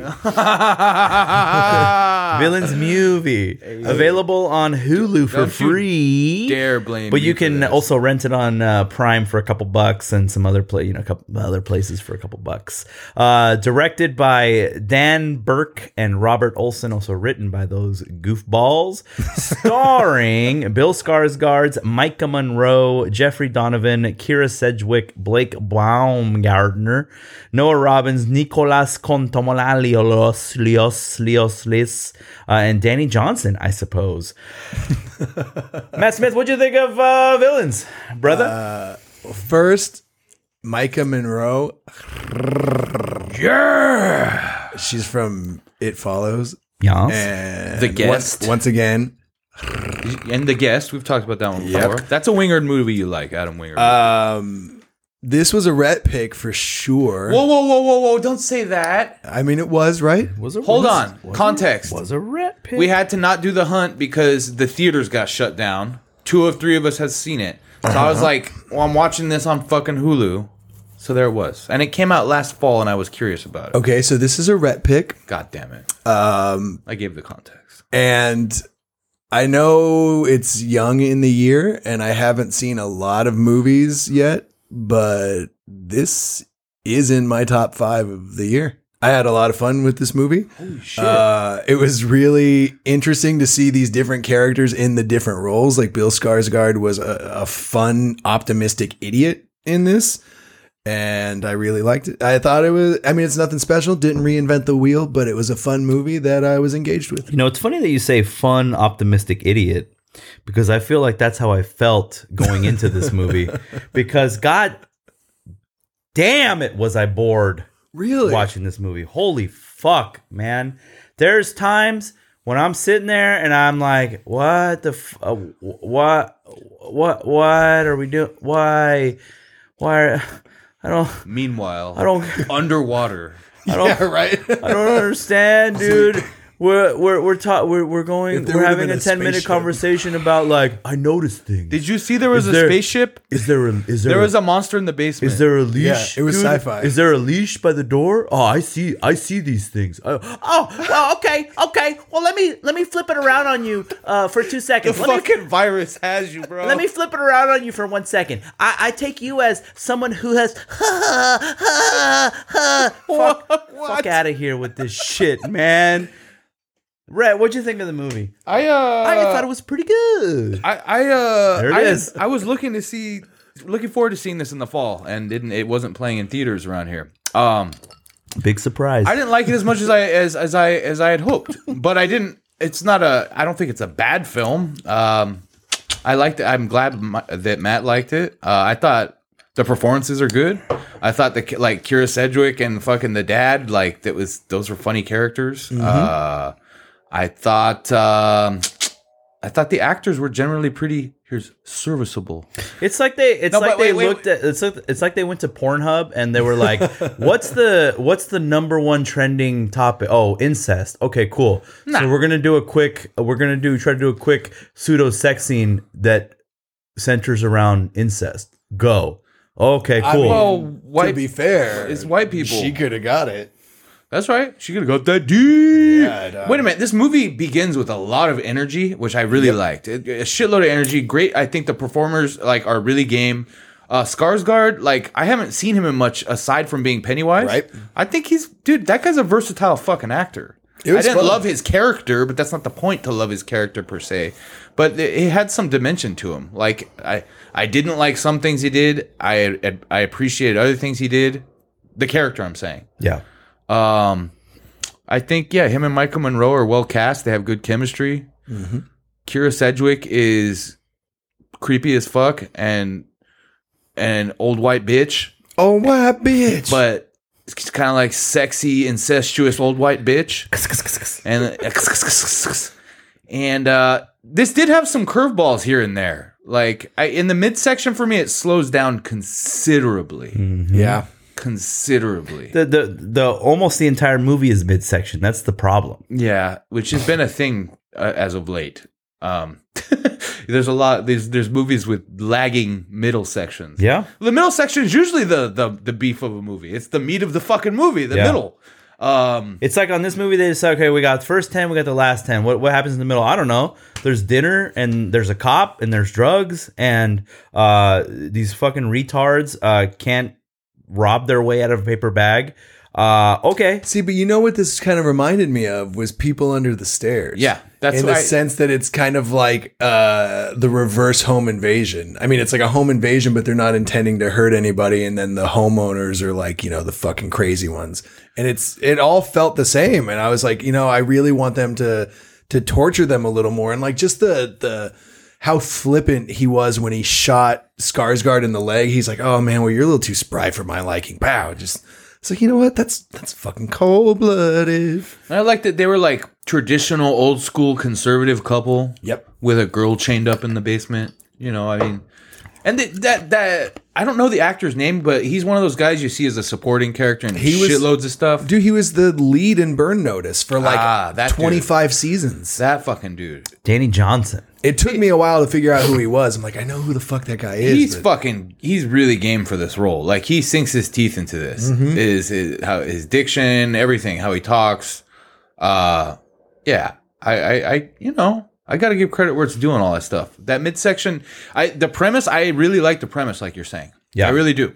Villains movie. Available on Hulu for Don't you free. Dare blame But me you for can this. also rent it on uh, Prime for a couple bucks and some other play, you know, a couple other places for a couple bucks. Uh, directed by Dan Burke and Robert Olson, also written by those goofballs. Starring Bill Skarsgård, Micah Monroe, Jeffrey Donovan, Kira Sedgwick, Blake Baumgartner, Noah Robbins, Nicolas Contomolalios, Lios, Lios, Lis, uh, and Danny Johnson, I suppose. Matt Smith, what'd you think of uh, Villains, brother? First, Micah Monroe. Yeah. She's from It Follows. Yes. And The Guest. Once, once again, And The Guest, we've talked about that one Yep. before. That's a Wingard movie you like, Adam Wingard. um, this was a Rhett pick for sure. whoa, whoa, whoa, whoa, whoa! Don't say that. I mean, it was, right? Was a, Hold was, on. was Context. A, was a rat pit. We had to not do the hunt because the theaters got shut down. Two of three of us has seen it. So I was like, well, I'm watching this on fucking Hulu. So there it was. And it came out last fall and I was curious about it. Okay, so this is a Rhett pick. God damn it. Um, I gave the context. and I know it's young in the year and I haven't seen a lot of movies yet, but this is in my top five of the year. I had a lot of fun with this movie. Holy shit. Uh, it was really interesting to see these different characters in the different roles. Like Bill Skarsgård was a, a fun, optimistic idiot in this. And I really liked it. I thought it was, I mean, it's nothing special. Didn't reinvent the wheel, but it was a fun movie that I was engaged with. You know, it's funny that you say fun, optimistic idiot, because I feel like that's how I felt going into this movie. Because God damn it, was I bored Really? watching this movie. Holy fuck, man. There's times when I'm sitting there and I'm like, what the, f- uh, what, what, what are we doing? Why, why, are, I don't, Meanwhile, I don't, underwater. I don't, right. I don't understand, dude. We're we're we're ta- we're we're going. If there We're would've having been a a ten minute spaceship. conversation about like I noticed things. Did you see there was Is a there- spaceship? Is there a is there There a, was a monster in the basement. is there a leash? Yeah, it was dude? sci-fi. Is there a leash by the door? Oh, I see. I see these things. Uh, oh, well, okay, okay. Well, let me let me flip it around on you uh, for two the seconds. Let me, fucking virus has you, bro. let me flip it around on you for one second. I, I take you as someone who has fuck, fuck out of here with this shit, man. Rhett, what'd you think of the movie? I uh I thought it was pretty good. I, I uh There it I, is. I was looking to see looking forward to seeing this in the fall and didn't it wasn't playing in theaters around here. Um Big surprise. I didn't like it as much as I as as I as I had hoped. But I didn't it's not a I don't think it's a bad film. Um I liked it. I'm glad my, that Matt liked it. Uh, I thought the performances are good. I thought the ki- like Kira Sedgwick and fucking the dad like that was those were funny characters. Uh I thought um, I thought the actors were generally pretty here's serviceable. It's like they it's No, like but they wait, wait, looked at it's like it's like they went to Pornhub and they were like, what's the what's the number one trending topic? Oh, incest. Okay, cool. So we're gonna do a quick we're gonna do try to do a quick pseudo sex scene that centers around incest. Go. Okay, cool. Well, to white be fair, it's white people. She could have got it. That's right. She could have got that deep. Yeah, dog. Wait a minute. This movie begins with a lot of energy, which I really liked. It, a shitload of energy. Great. I think the performers like are really game. Uh, Skarsgård, like I haven't seen him in much aside from being Pennywise. Right. I think he's dude. That guy's a versatile fucking actor. It I was didn't fun. love his character, but that's not the point to love his character per se. But it, it had some dimension to him. Like I, I didn't like some things he did. I, I appreciated other things he did. The character, I'm saying. Yeah. Um, I think yeah, him and Michael Monroe are well cast. They have good chemistry. Mm-hmm. Kira Sedgwick is creepy as fuck and an old white bitch. Oh, white bitch. But it's kind of like sexy, incestuous old white bitch. and and uh, this did have some curveballs here and there. Like I, in the midsection for me, it slows down considerably. Mm-hmm. Yeah. Considerably. The, the the almost the entire movie is midsection. That's the problem. Yeah, which has been a thing uh, as of late. Um, there's a lot. There's there's movies with lagging middle sections. Yeah, the middle section is usually the the the beef of a movie. It's the meat of the fucking movie. The Yeah. middle. Um, it's like on this movie they decide, okay, we got the first ten, we got the last ten. What what happens in the middle? I don't know. There's dinner and there's a cop and there's drugs and uh, these fucking retards uh, can't rob their way out of a paper bag. Uh, okay. See, but you know what this kind of reminded me of was People Under the Stairs. Yeah, that's in what the I- sense that it's kind of like uh, the reverse home invasion. I mean, it's like a home invasion, but they're not intending to hurt anybody, and then the homeowners are like, you know, the fucking crazy ones. And it's it all felt the same, and I was like, you know, I really want them to to torture them a little more, and like just the the. how flippant he was when he shot Skarsgård in the leg. He's like, "Oh man, well you're a little too spry for my liking." Pow! Just it's like, you know what? That's that's fucking cold blooded. I like that they were like traditional old school conservative couple. Yep. With a girl chained up in the basement. You know, I mean, and th- that that I don't know the actor's name, but he's one of those guys you see as a supporting character in He was- shitloads of stuff. Dude, he was the lead in Burn Notice for like Ah, that dude. twenty-five seasons. That fucking dude. Danny Johnson. It took me a while to figure out who he was. I'm like, I know who the fuck that guy is. He's but- fucking. He's really game for this role. Like he sinks his teeth into this. Mm-hmm. Is his, how his diction, everything, how he talks. Uh, yeah. I, I, I you know, I got to give credit where it's doing all that stuff. That midsection, I the premise. I really like the premise, like you're saying. Yeah. I really do.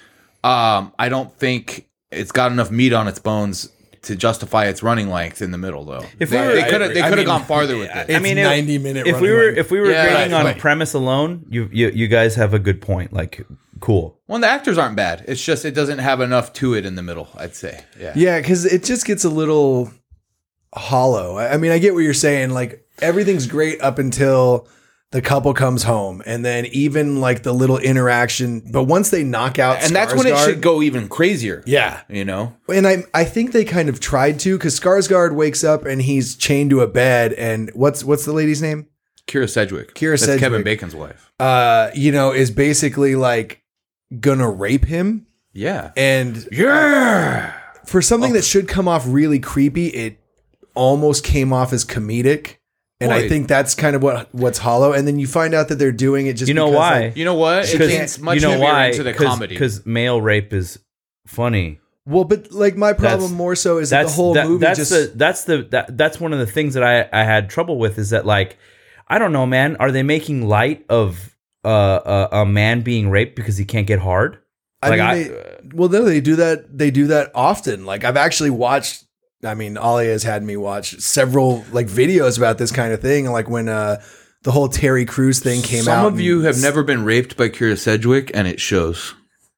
Um, I don't think it's got enough meat on its bones to justify its running length in the middle, though. If they we were- they could have they I could have mean, gone farther with it. It's I mean, if- ninety minute. If we running were length. if we were Yeah, grading right, on right. premise alone, you, you you guys have a good point. Like, cool. Well, the actors aren't bad. It's just it doesn't have enough to it in the middle, I'd say. Yeah. Yeah, because it just gets a little hollow. I I mean, I get what you're saying. Like everything's great up until the couple comes home, and then even like the little interaction. But once they knock out, And that's when it Skarsgård- should go even crazier. Yeah, You know? and I I think they kind of tried to, because Skarsgård wakes up and he's chained to a bed, and what's what's the lady's name? Kira Sedgwick. Kira That's Sedgwick. Kevin Bacon's wife. Uh, you know, is basically like gonna rape him, Yeah. and Yeah. for something that should come off really creepy, it almost came off as comedic. And I Boy. think that's kind of what what's hollow. And then you find out that they're doing it just You know because, why? like- You know what? It Because- gets much you know heavier why? into the comedy. Because male rape is funny. well, but like my problem That's- more so is that the That's whole that- movie that's just the that's the that, that's one of the things that I I had trouble with is that, like, I don't know, man. Are they making light of uh, a, a man being raped because he can't get hard? I Like, mean, I- they, well, no, they do that. They do that often. Like I've actually watched. I mean, Ollie has had me watch several like videos about this kind of thing. Like when uh, the whole Terry Crews thing came Some out. of and- you have never been raped by Kira Sedgwick, and it shows.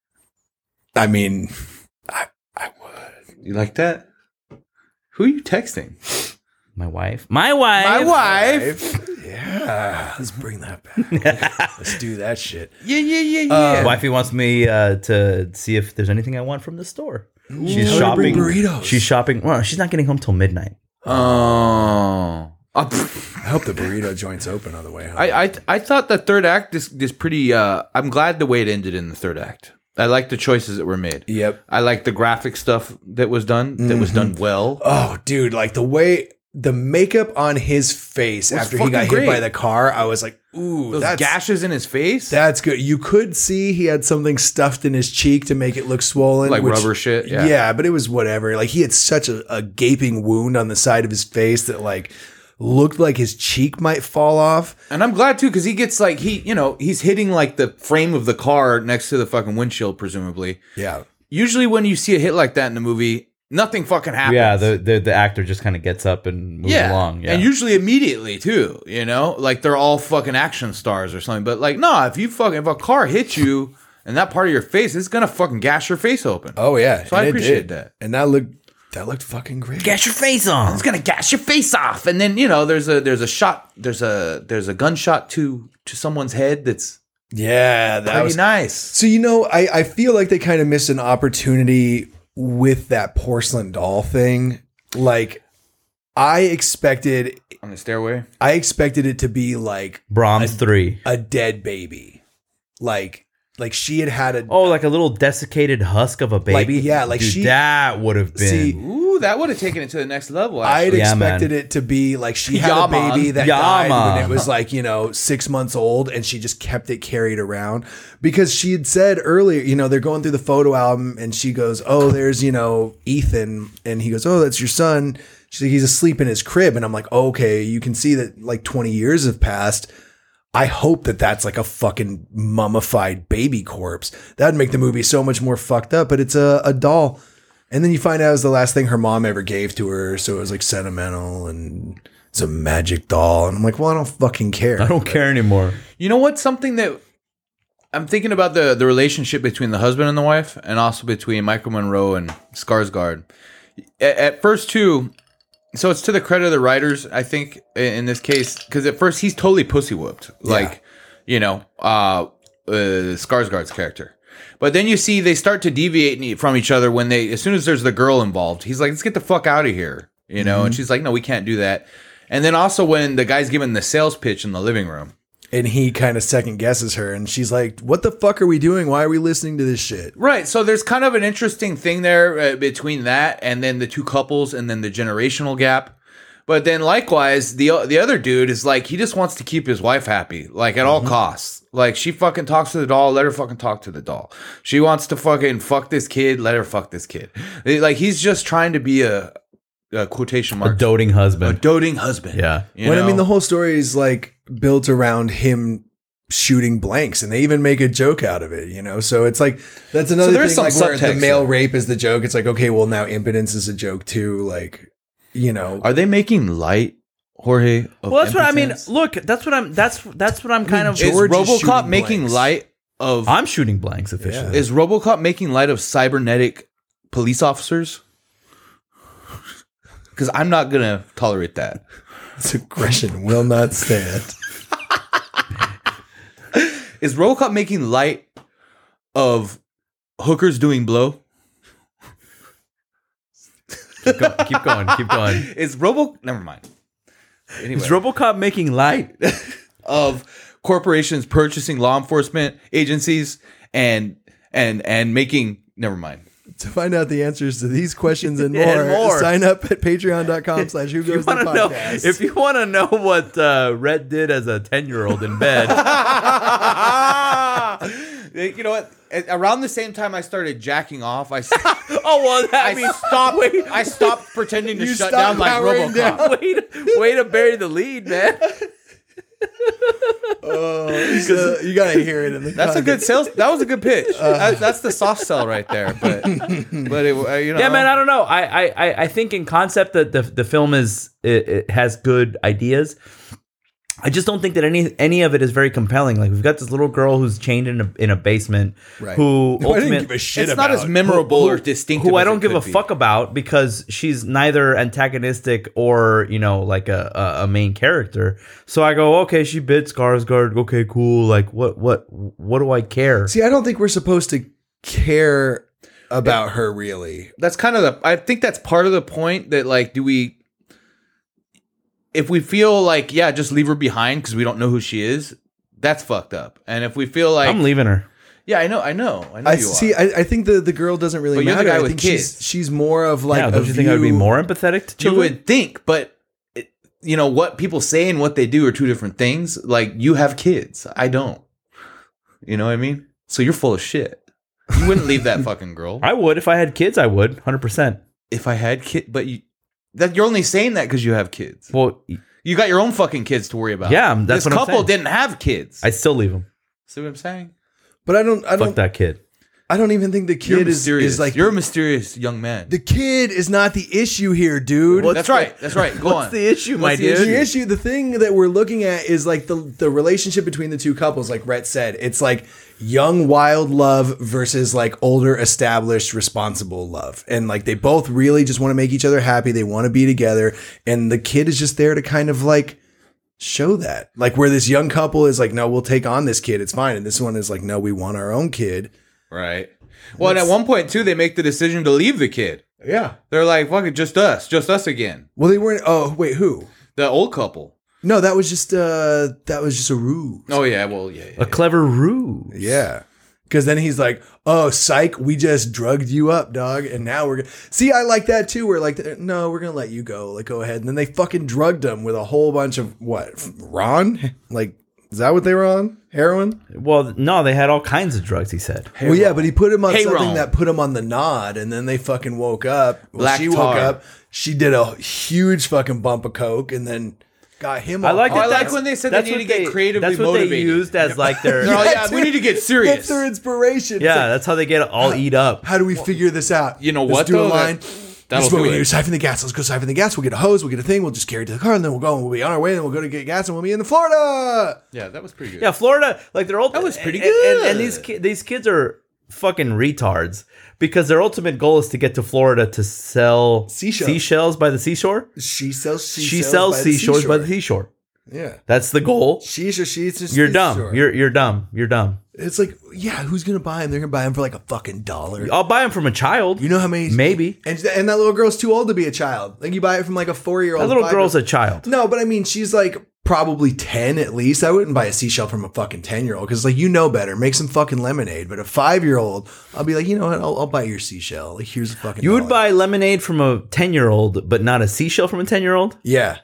I mean, You like that? Who are you texting? My wife. My wife. wife. yeah. Let's bring that back. Let's do that shit. Yeah, yeah, yeah, yeah. Wifey wants me uh, to see if there's anything I want from the store. She's Tell her to bring shopping. burritos. She's shopping. Well, she's not getting home till midnight. Oh. Oh, pff. I hope the burrito joint's open on the way home. I, I I thought the third act is is pretty. Uh, I'm glad the way it ended in the third act. I like the choices that were made. Yep. I like the graphic stuff that was done. That was done well. Oh, dude, like the way the makeup on his face after he got fucking hit by great. the car, I was like, ooh, Those that's gashes in his face. that's good. You could see he had something stuffed in his cheek to make it look swollen, Like rubber shit, yeah. yeah, but it was whatever. Like he had such a, a gaping wound on the side of his face that like looked like his cheek might fall off. And I'm glad too, because he gets like he, you know, he's hitting like the frame of the car next to the fucking windshield, presumably. Yeah. Usually, when you see a hit like that in the movie, nothing fucking happens. Yeah, the, the the actor just kind of gets up and moves yeah. along. Yeah, And usually immediately too, you know, like they're all fucking action stars or something. But like, nah, if you fucking if a car hits you and that part of your face, it's gonna fucking gash your face open. Oh yeah. So I And it appreciate did. that. And that looked That looked fucking great. Get your face on. It's gonna gas your face off, and then you know there's a there's a shot there's a there's a gunshot to to someone's head that's Yeah, that pretty was nice. So, you know, I, I feel like they kind of missed an opportunity with that porcelain doll thing. Like, I expected, On the stairway, I expected it to be like Brahms three. a dead baby. Like, like she had had a, Oh, like a little desiccated husk of a baby? Like, yeah, like Dude, she- that would have been. See, ooh, that would have taken it to the next level. I had Actually. Yeah, expected man. it to be like she had Yeah, a baby man. that Yeah, died when man. it was like, you know, six months old and she just kept it carried around because she had said earlier, you know, they're going through the photo album and she goes, oh, there's, you know, Ethan. And he goes, oh, that's your son. She's like, he's asleep in his crib. And I'm like, okay, you can see that like twenty years have passed. I hope that that's like a fucking mummified baby corpse. That'd make the movie so much more fucked up, but it's a, a doll. And then you find out it was the last thing her mom ever gave to her. So it was like sentimental and it's a magic doll. And I'm like, well, I don't fucking care. I don't care anymore. You know what? Something that I'm thinking about the the relationship between the husband and the wife, and also between Michael Monroe and Skarsgård. At, at first, too. So it's to the credit of the writers, I think, in this case, because at first he's totally pussy whooped, like, you know, uh, uh, Skarsgård's character. But then you see they start to deviate from each other when they, as soon as there's the girl involved, he's like, let's get the fuck out of here, you know, and she's like, no, we can't do that. And then also when the guy's giving the sales pitch in the living room. And he kind of second guesses her. And she's like, what the fuck are we doing? Why are we listening to this shit? Right. So there's kind of an interesting thing there uh, between that and then the two couples and then the generational gap. But then likewise, the the other dude is like, he just wants to keep his wife happy, like at all costs. Like she fucking talks to the doll, let her fucking talk to the doll. She wants to fucking fuck this kid, let her fuck this kid. Like he's just trying to be a, a quotation A mark, doting a husband. doting husband. Yeah. You when I know? mean, the whole story is like built around him shooting blanks, and they even make a joke out of it, you know. So it's like that's another there thing. is some Like where the subtext male there. rape is the joke. It's like, okay, well now impotence is a joke too. Like, you know, Are they making light, Jorge? Of Well, that's what I mean. impotence? Look, that's what I'm. That's that's what I'm kind of. Is George is RoboCop shooting making blanks. light of? I'm shooting blanks officially. Is RoboCop making light of cybernetic police officers? Because I'm not gonna tolerate that. this aggression will not stand. Is RoboCop making light of hookers doing blow? Keep, go, keep going. Keep going. Is Robo? Never mind. Anyway, Is RoboCop making light? of corporations purchasing law enforcement agencies and and and making. Never mind. To find out the answers to these questions and more, And more. sign up at patreon.com slash who If you goes the want to know, podcast. if you want to know what uh, Rhett did as a ten year old in bed, You know what? At- Around the same time I started jacking off, I s- oh well, that I means stopped. I stopped pretending to You shut stopped down like powering RoboCop. down. way to, way to bury the lead, man. oh, so you gotta hear it in the That's a good sales. That was a good pitch. That- that's the soft sell right there. But but it, uh, you know, Yeah, man. I don't know. I I I- I think in concept that the the film is it, it has good ideas. I just don't think that any any of it is very compelling. Like we've got this little girl who's chained in a in a basement, Right. who I didn't ultimately give a shit it's about. not as memorable or distinctive. who I as don't it give a could be. fuck about because she's neither antagonistic or, you know, like a, a, a main character. So I go, okay, she bit Skarsgård. Okay, cool. Like what what what do I care? See, I don't think we're supposed to care about her really. That's kind of the. I think that's part of the point. That like, do we? If we feel like, yeah, just leave her behind because we don't know who she is, that's fucked up. And if we feel like, I'm leaving her. yeah, I know, I know, I know I you see. are. I, I think the, the girl doesn't really But you're the matter. guy I with think kids. she's she's more of like. yeah, a don't you think I would be view- more empathetic to You children? would think, but it, you know what people say and what they do are two different things. Like you have kids, I don't. You know what I mean? So you're full of shit. You wouldn't leave that fucking girl. I would if I had kids. I would, one hundred percent. If I had kid, but you, that you're only saying that because you have kids. Well, You got your own fucking kids to worry about. Yeah, that's this what I'm couple saying. didn't have kids. I'd still leave him. See what I'm saying? But I don't. I Fuck don't. that kid. I don't even think the You're kid is, mysterious. is like You're a mysterious young man. the kid is not the issue here, dude. What's That's right. That's right. Go What's on. the issue, my What's the dude? issue? The issue, the thing that we're looking at is like the the relationship between the two couples, like Rhett said. It's like young, wild love versus like older, established, responsible love. And like they both really just want to make each other happy. They want to be together. And the kid is just there to kind of like show that. Like where this young couple is like, no, we'll take on this kid. It's fine. And this one is like, no, we want our own kid. Right. Well, and at one point too, they make the decision to leave the kid. Yeah. They're like, "Fuck it, just us, just us again." Well, they weren't. Oh, wait, who? The old couple. No, that was just uh that was just a ruse. Oh yeah. Well, yeah. yeah, A clever ruse. Yeah. Because then he's like, oh, psych, we just drugged you up, dog. And now we're going to see, I like that too. We're like, no, we're going to let you go. Like, go ahead. And then they fucking drugged him with a whole bunch of what? Ron? Like, is that what they were on? Heroin? Well, no, they had all kinds of drugs. He said. Well, yeah, but he put him on Hey, something Ron. that put him on the nod. And then they fucking woke up. Well, Black she woke tar. up. She did a huge fucking bump of coke and then got him I all- like Oh, that. I like that's- when they said they that's need what to get creatively That's what motivated. they used as like their. They're all, yeah, yeah, we need to get serious. That's their inspiration. It's yeah, like, that's how they get all eat up. how do we figure this out? You know Let's what, do a though? line. That- This that'll is what do we it. do. Siphon the gas. Let's go siphon the gas. We'll get a hose. We'll get a thing. We'll just carry it to the car, and then we'll go and we'll be on our way. And then we'll go to get gas, and we'll be in the Florida. Yeah, that was pretty good. Yeah, Florida, like they're old. That was pretty and- and- good. And, these ki- these kids are fucking retards because their ultimate goal is to get to Florida to sell Seashells. seashells by the seashore. She sells. She, She sells by the seashores by the seashore. seashore. Yeah. That's the goal. She's or she's. just You're the dumb. seashore. You're you're dumb. You're dumb. It's like, yeah, who's gonna buy them? They're gonna buy them for like a fucking dollar. I'll buy them from a child. You know how many? Maybe. And and that little girl's too old to be a child. Like you buy it from like a four year old. That little girl's a child. No, but I mean, she's like probably ten at least. I wouldn't buy a seashell from a fucking ten year old because, like, you know better. Make some fucking lemonade. But a five year old, I'll be like, you know what? I'll, I'll buy your seashell. Like, here's a fucking. You would dollar. buy lemonade from a ten year old, but not a seashell from a ten year old? Yeah.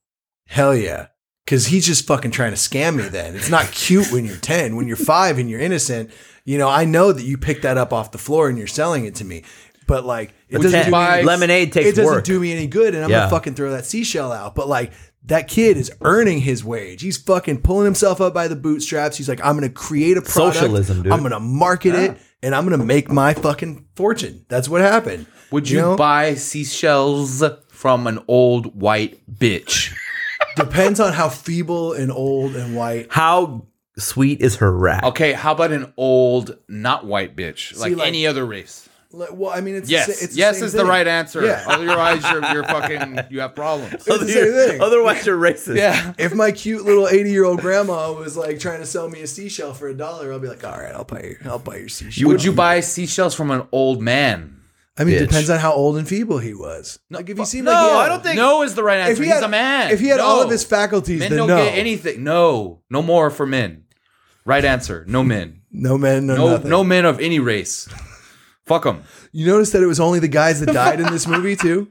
Hell yeah. Because he's just fucking trying to scam me then. It's not cute when you're ten. When you're five and you're innocent, you know, I know that you picked that up off the floor and you're selling it to me. But, like, it doesn't, ten- do me, buy- lemonade takes it doesn't work. do me any good. And I'm Yeah. going to fucking throw that seashell out. But, like, that kid is earning his wage. He's fucking pulling himself up by the bootstraps. He's like, I'm going to create a product. Socialism, dude. I'm going to market it. And I'm going to make my fucking fortune. That's what happened. Would you know? buy seashells from an old white bitch? Depends on how feeble and old and white. How sweet is her rap? Okay, how about an old not white bitch, like, like- any other race? Like, well, I mean, it's Yes, the, sa- it's the yes same is the thing. right answer. Yeah. Otherwise, you're you're fucking you have problems. It's the same thing. Otherwise, you're racist. Yeah. If my cute little eighty year old grandma was like trying to sell me a seashell for a dollar, I'll be like, all right, I'll buy your, I'll buy your seashell. Would you buy seashells from an old man? I mean, it Bitch. depends on how old and feeble he was. Like if he seemed No, like he had- I don't think. No is the right answer. if he He's had a man. If he had No. all of his faculties, men then don't no, get anything. No, no more for men. Right answer. No men. no men, no, No, nothing. no men of any race. Fuck them. You notice that it was only the guys that died in this movie too.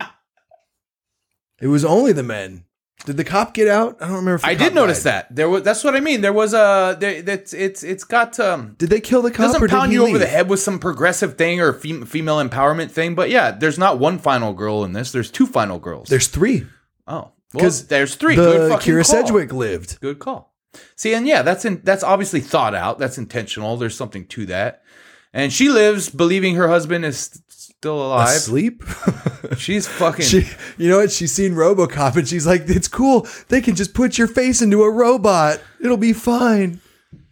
It was only the men. Did the cop get out? I don't remember. If the I cop did notice died. that there was. That's what I mean. There was a. There, that's it's it's got um. Did they kill the cop? Doesn't or did pound he you over leave? the head with some progressive thing or fem- female empowerment thing, but yeah, there's not one final girl in this. There's two final girls. There's three. oh, well, because there's three. The Good fucking Kira call. Sedgwick lived. Good call. See, and yeah, that's in, that's obviously thought out. That's intentional. There's something to that. And she lives believing her husband is st- still alive. Asleep. She's fucking. She, you know what? She's seen RoboCop and she's like, "It's cool. They can just put your face into a robot. It'll be fine."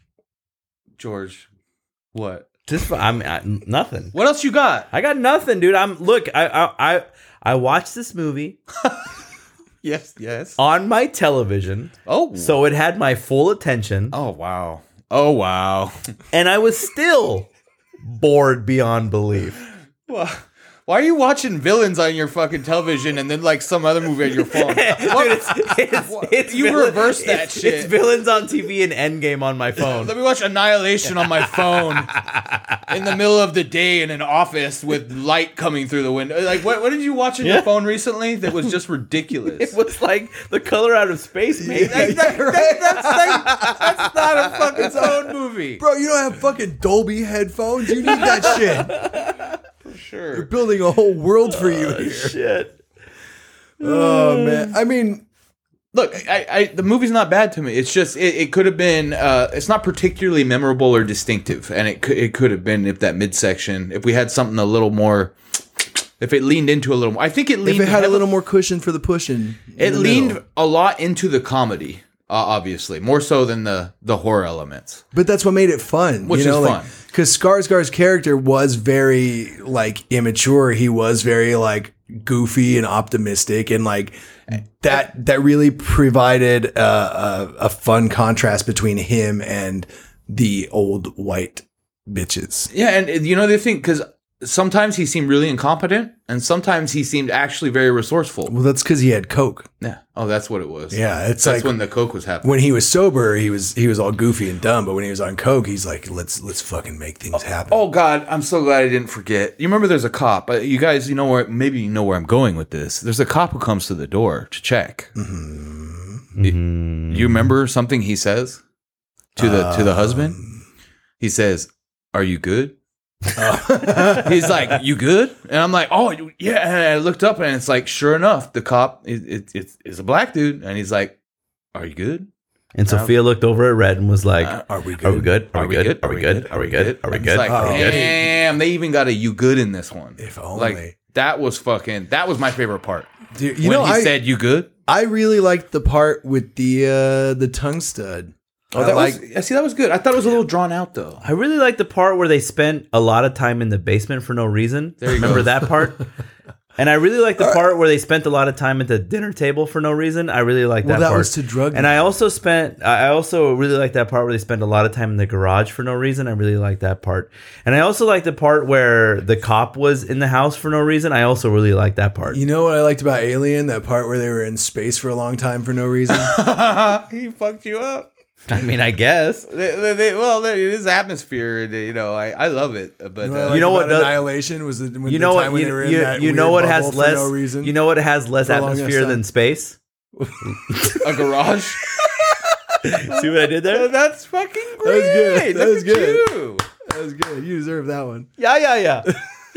George, what? Just I'm I, nothing. What else you got? I got nothing, dude. I'm look. I I I, I watched this movie Yes, yes. on my television, Oh, so it had my full attention, oh wow. Oh wow. and I was still bored beyond belief. Well, why are you watching Villains on your fucking television and then like some other movie on your phone? Dude, it's, it's, it's You villain- reversed that it's, shit. It's villains on T V and Endgame on my phone. Let me watch Annihilation on my phone in the middle of the day in an office with light coming through the window. Like, what, what did you watch on Yeah. your phone recently that was just ridiculous? It was like the color out of space, mate. That- that- that- that's, like, that's not a fucking phone movie. Bro, you don't have fucking Dolby headphones. You need that shit. For We're sure. building a whole world for you here. Shit. Oh man. I mean, Look, I, I, the movie's not bad to me. It's just it, it could have been. Uh, it's not particularly memorable or distinctive, and it could it could have been if that midsection, if we had something a little more, if it leaned into a little more. I think it leaned. If it had heavy- a little more cushion for the pushing, It leaned a lot into the comedy, uh, obviously, more so than the the horror elements. but that's what made it fun. Which you know, is like, fun. because Skarsgård's character was very like immature. He was very like goofy and optimistic, and like that that really provided a, a, a fun contrast between him and the old white bitches. Yeah, and uh, you know the thing, because sometimes he seemed really incompetent, and sometimes he seemed actually very resourceful. Well, that's because he had coke. Yeah. Oh, that's what it was. Yeah, it's That's like when the coke was happening. when he was sober, he was he was all goofy and dumb. But when he was on coke, he's like, let's let's fucking make things happen. Oh God, I'm so glad I didn't forget. You remember there's a cop. Uh, you guys, you know where? Maybe you know where I'm going with this. There's a cop who comes to the door to check. Mm-hmm. You, you remember something he says to the to the husband? He says, "Are you good?" He's like, "You good?" And I'm like, "Oh yeah." And I looked up, and it's like, sure enough, the cop is it, it, is a black dude, and he's like, "Are you good?" And Sophia looked over at Red and was like, Uh, Are we good? "Are we good? Are we good? Are we good? Are we good? Are we It's good? like, Are we good?" damn, they even got a "you good" in this one. If only. Like that was fucking. That was my favorite part. Dude, you when know, he I, said "you good." I really liked the part with the uh, the tongue stud. Oh, I that like was. I see. That was good. I thought it was a little drawn out though. I really like the part where they spent a lot of time in the basement for no reason. There you Remember go. that part? And I really like the part where they spent a lot of time at the dinner table for no reason. I really like Well, that that part. was to drug And them. I also spent. I also really like that part where they spent a lot of time in the garage for no reason. I really like that part. And I also like the part where the cop was in the house for no reason. I also really like that part. You know what I liked about Alien? That part where they were in space for a long time for no reason. He fucked you up. I mean, I guess. They, they, they, well, it is atmosphere, and you know, I, I love it. But You know, what I uh, liked You know what about does- Annihilation was the, when You the know time what? when You, they were in you, that you know weird what has bubble less. for no reason. You know what has less For a long ass atmosphere time. than space. a garage. See what I did there? That's fucking That great. was good. That Look was at good. you. That was good. You deserve that one. Yeah, yeah, yeah.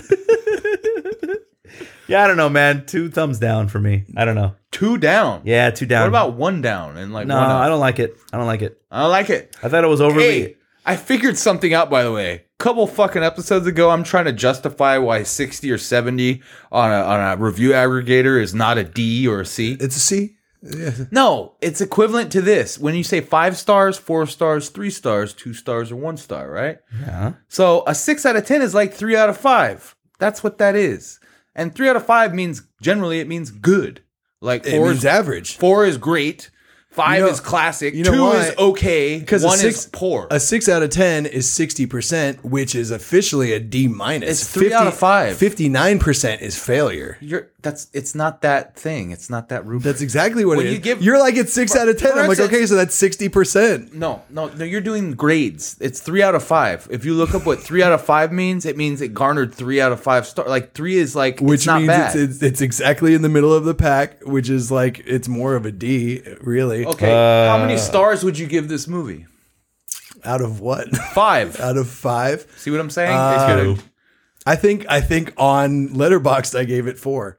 Yeah, I don't know, man. Two thumbs down for me. I don't know. Two down. Yeah, two down. What about one down and like No, one up? I don't like it. I don't like it. I don't like it. I thought it was overly. Hey, I figured something out, by the way. A couple fucking episodes ago, I'm trying to justify why sixty or seventy on a, on a review aggregator is not a D or a C. It's a C. Yeah. No, it's equivalent to this. When you say five stars, four stars, three stars, two stars, or one star, right? Yeah. So a six out of ten is like three out of five. That's what that is. And three out of five means, generally, it means good. Like It four means is, average. four is great. Five You know- is classic. you know Two why? is okay. Because One a six, is poor. A six out of ten is sixty percent, which is officially a D minus. It's three out of five. Fifty-nine percent is failure. You're that's it's not that thing. It's not that rubric. That's exactly what When it you is. give- You're like it's six For- out of ten. for I'm like, instance- okay, so that's sixty percent. no, no, no. You're doing grades. It's three out of five. If you look up what three out of five means, it means it garnered three out of five star. Like three is like Which it's not means bad. it's, it's it's exactly in the middle of the pack, which is like it's more of a D, really. okay. Uh, How many stars would you give this movie? Out of what? Five. Out of five? See what I'm saying? Uh, it's gonna, I think I think on Letterboxd I gave it four.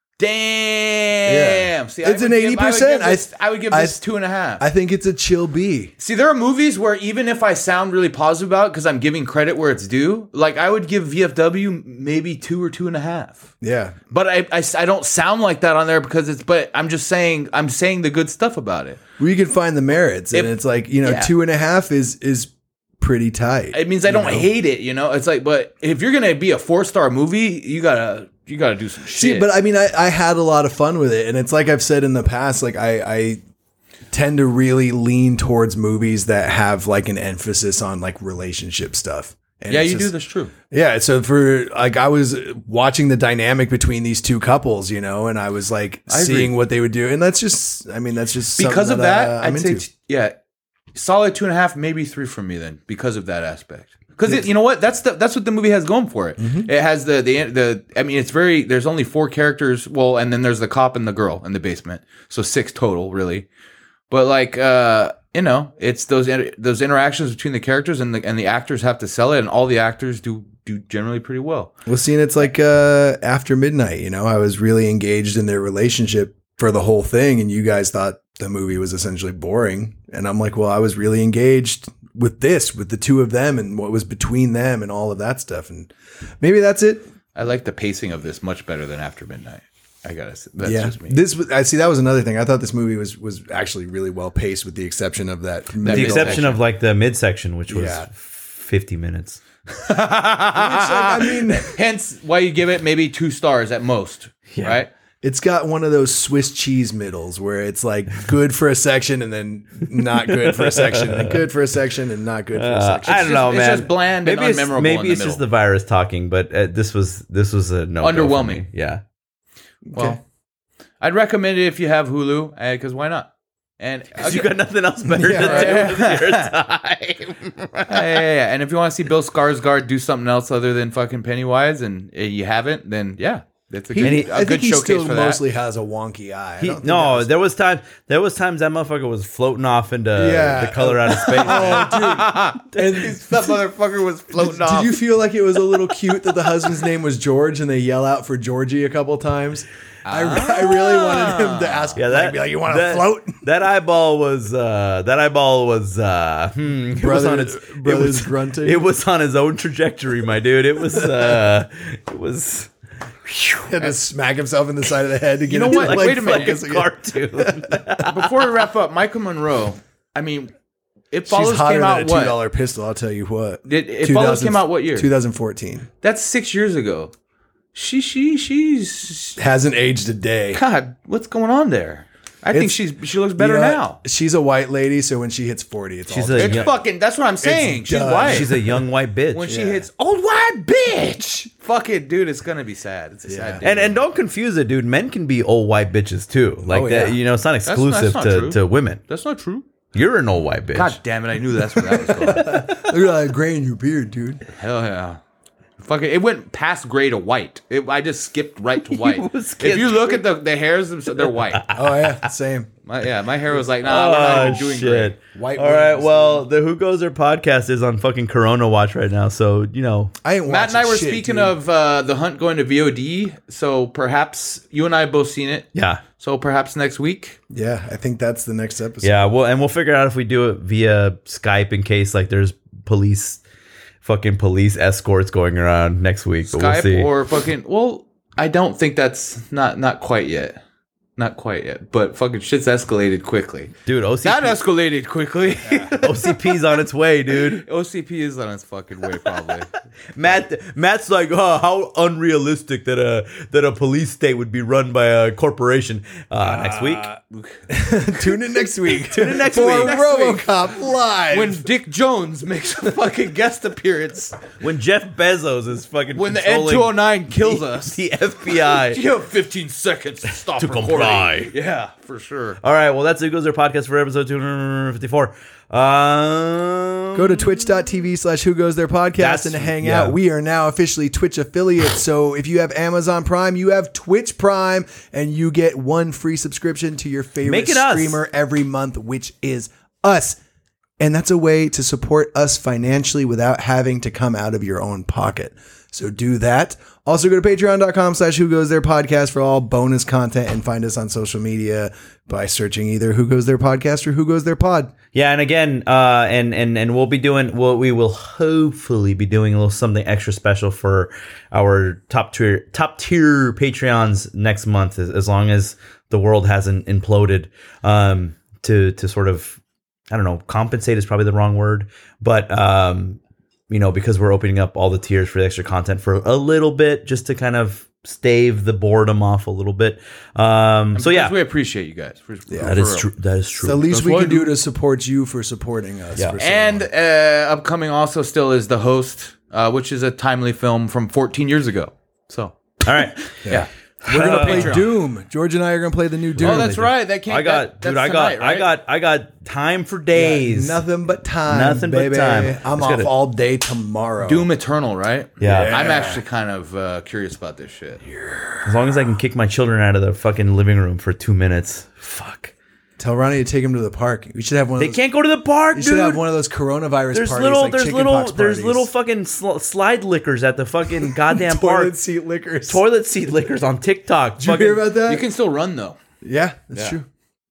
damn. Yeah. See, I It's would an give- eighty I would percent. give this- I would give I- this two and a half. I think it's a chill B. See, there are movies where even if I sound really positive about it because I'm giving credit where it's due, like I would give V F W maybe two or two and a half. Yeah. But I, I, I don't sound like that on there because it's, but I'm just saying, I'm saying the good stuff about it. We can find the merits, and If- it's like you know, yeah. two and a half is is pretty tight. It means I you don't know? hate it, you know? It's like, but if you're going to be a four star movie, you gotta, you gotta do some shit. See, but I mean, I, I had a lot of fun with it, and it's like I've said in the past, like I, I tend to really lean towards movies that have like an emphasis on like relationship stuff. And yeah, it's you just- do. That's true. Yeah, so for like I was watching the dynamic between these two couples, you know, and I was like I agree. seeing what they would do, and that's just, I mean, that's just Because something of that, uh, I'm I'd say, into. t- yeah, solid two and a half, maybe three from me then, because of that aspect. Because you know what, that's the that's what the movie has going for it. Mm-hmm. It has the the the. I mean, it's very. There's only four characters. Well, and then there's the cop and the girl in the basement, so six total, really. But like, uh, you know, it's those inter- those interactions between the characters and the and the actors have to sell it, and all the actors do do generally pretty well. Well, seeing it's like uh, after midnight, you know, I was really engaged in their relationship for the whole thing, and you guys thought the movie was essentially boring. And I'm like, well, I was really engaged with this, with the two of them and what was between them and all of that stuff. And maybe that's it. I like the pacing of this much better than After Midnight. I gotta say, that's yeah. just me. This was, I see, that was another thing. I thought this movie was was actually really well paced, with the exception of that. The middle exception section. of like the midsection, which was Yeah. fifty minutes. Which, like, I mean, Hence why you give it maybe two stars at most, Yeah. right? it's got one of those Swiss cheese middles where it's like good for a section and then not good for a section, and then good for a section and not good for a Uh, section. I don't know, it's man. just bland maybe and it's, unmemorable Maybe in the it's just middle. the virus talking, but uh, this was this was a no. Underwhelming. Yeah. Well, I'd recommend it if you have Hulu, because why not? And You got nothing else better Yeah, to right. do with your time. yeah, yeah, yeah. And if you want to see Bill Skarsgård do something else other than fucking Pennywise, and uh, you haven't, then yeah, that's a good, And he- a I good think he showcase still for that. mostly has a wonky eye. I He, don't think no, that was- there was time. There was times that motherfucker was floating off into Yeah. the color out of space. Oh, dude. And that motherfucker was floating did, off. did you feel like it was a little cute that the husband's name was George and they yell out for Georgie a couple times? I, I really wanted him to ask, Yeah, like, that be like, you want to that, float? That eyeball was. Uh, that eyeball was. Uh, hmm, it was Brother- on its. It brothers was, grunting. it was on his own trajectory, my dude. It was. Uh, it was. He had to smack himself in the side of the head to get know it to, what? like, Wait a minute. focus Fucking again. cartoon. Before we wrap up, Michael Monroe. I mean, It Follows She's hotter came than out a two what? dollar pistol. I'll tell you what. Did It Follows came out what year? twenty fourteen. That's six years ago. She she she's Hasn't aged a day. God. What's going on there? I think It's- she's she looks better You know now. what? She's a white lady, so when she hits forty, it's She's all a- It's Yeah. fucking. That's what I'm saying. She's done. white. She's a young white bitch. when she Yeah. hits old white bitch. Fuck it, dude. It's gonna be sad. It's a Yeah. sad day. and and don't confuse it, dude. Men can be old white bitches too. Like Oh, that, yeah. you know. It's not that's exclusive not to, true. to women. That's not true. You're an old white bitch. God damn it! I knew that's where that was going. Look at that gray in your beard, dude. Hell yeah. Fuck it. It went past gray to white. It, I just skipped right to white. You If skipped you look at the, the hairs, themselves, they're white. Oh yeah, same. My, yeah, my hair was like, nah, we're not Oh even doing shit! gray. White All right. wings, Well, the Who Goes There podcast is on fucking Corona watch right now, so you know. I ain't Matt and I watching were shit, speaking dude. of uh, the hunt going to V O D, so perhaps you and I have both seen it. Yeah. So perhaps next week. Yeah, I think that's the next episode. Yeah. Well, and we'll figure out if we do it via Skype in case like there's police, fucking police escorts going around next week. But we'll Skype see. or fucking. Well, I don't think that's not not quite yet. Not quite yet, but fucking shit's escalated quickly. Dude, O C P, That escalated quickly. O C P's on its way, dude. O C P is on its fucking way, probably. Matt, Matt's like, oh, how unrealistic that a that a police state would be run by a corporation. Uh, next week, Tune in next week. Tune in next for week. Next RoboCop live. When Dick Jones makes a fucking guest appearance, when Jeff Bezos is fucking when the Ed controlling two oh nine kills us, the F B I. you have fifteen seconds to stop To recording. comply. Yeah, for sure. All right, well, that's Who Goes There podcast for episode two fifty-four. Um, Go to twitch.tv slash who goes there podcast That's- and hang yeah. out. We are now officially Twitch affiliates. So if you have Amazon Prime, you have Twitch Prime, and you get one free subscription to your favorite Make it us. streamer every month, which is us. And that's a way to support us financially without having to come out of your own pocket. So do that. Also go to patreon.com slash who goes there podcast for all bonus content, and find us on social media by searching either Who Goes There Podcast or Who Goes There Pod. Yeah, and again, uh, and and and we'll be doing, well, we will hopefully be doing a little something extra special for our top tier top tier Patreons next month, as, as long as the world hasn't imploded. Um, to to sort of, I don't know, compensate is probably the wrong word, but um, you know, because we're opening up all the tiers for the extra content for a little bit, just to kind of stave the boredom off a little bit. Um, so yeah, Because we appreciate you guys. For, Yeah. that for is real. true. That is It's true. the least That's we what can I do. do to support you for supporting us. Yeah. for so And long. uh, upcoming also still is The Host, uh, which is a timely film from fourteen years ago. So, All right. yeah. we're gonna play Patreon. Doom. George and I are gonna play the new Doom. Oh, that's right. That came. I got, that, dude. that's I got, tonight, right? I got, I got time for days. Nothing but time. Nothing but baby. time. I'm Let's off get it. all day tomorrow. Doom Eternal, right? Yeah. I'm actually kind of uh, curious about this shit. As long as I can kick my children out of the fucking living room for two minutes. Fuck. Tell Ronnie to take him to the park. We should have one. Of They those, can't go to the park, You dude. should have one of those coronavirus there's parties. little, like there's chicken little, pox there's parties. little fucking sl- slide lickers at the fucking goddamn toilet park. seat liquors. Toilet seat lickers on TikTok. Did you hear about that? You can still run though. yeah, that's Yeah. true.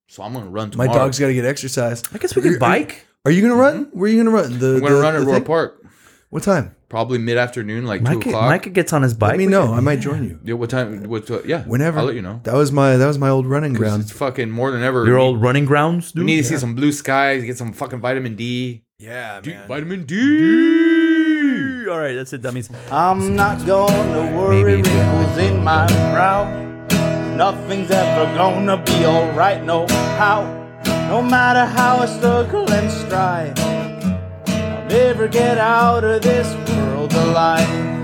So I'm gonna run My tomorrow. dog's got to get exercise. I guess we could bike. Are you gonna run? Where are you gonna run? The I'm gonna the- run at the Roar thing? Park. What time? Probably mid afternoon, like Micah, two o'clock. Micah gets on his bike. Let me We know. could- I might join you. Yeah, what time? What? Uh, yeah, Whenever. I'll let you know. That was my that was my old running ground. It's fucking more than ever. Your we, old running grounds, we dude. need to see some blue skies. Get some fucking vitamin D. Yeah, man. Vitamin D. All right, that's it, dummies. I'm not gonna worry Maybe. wrinkles in my brow. Nothing's ever gonna be alright, no how. No matter how I struggle and strive, I'll never get out of this world alive.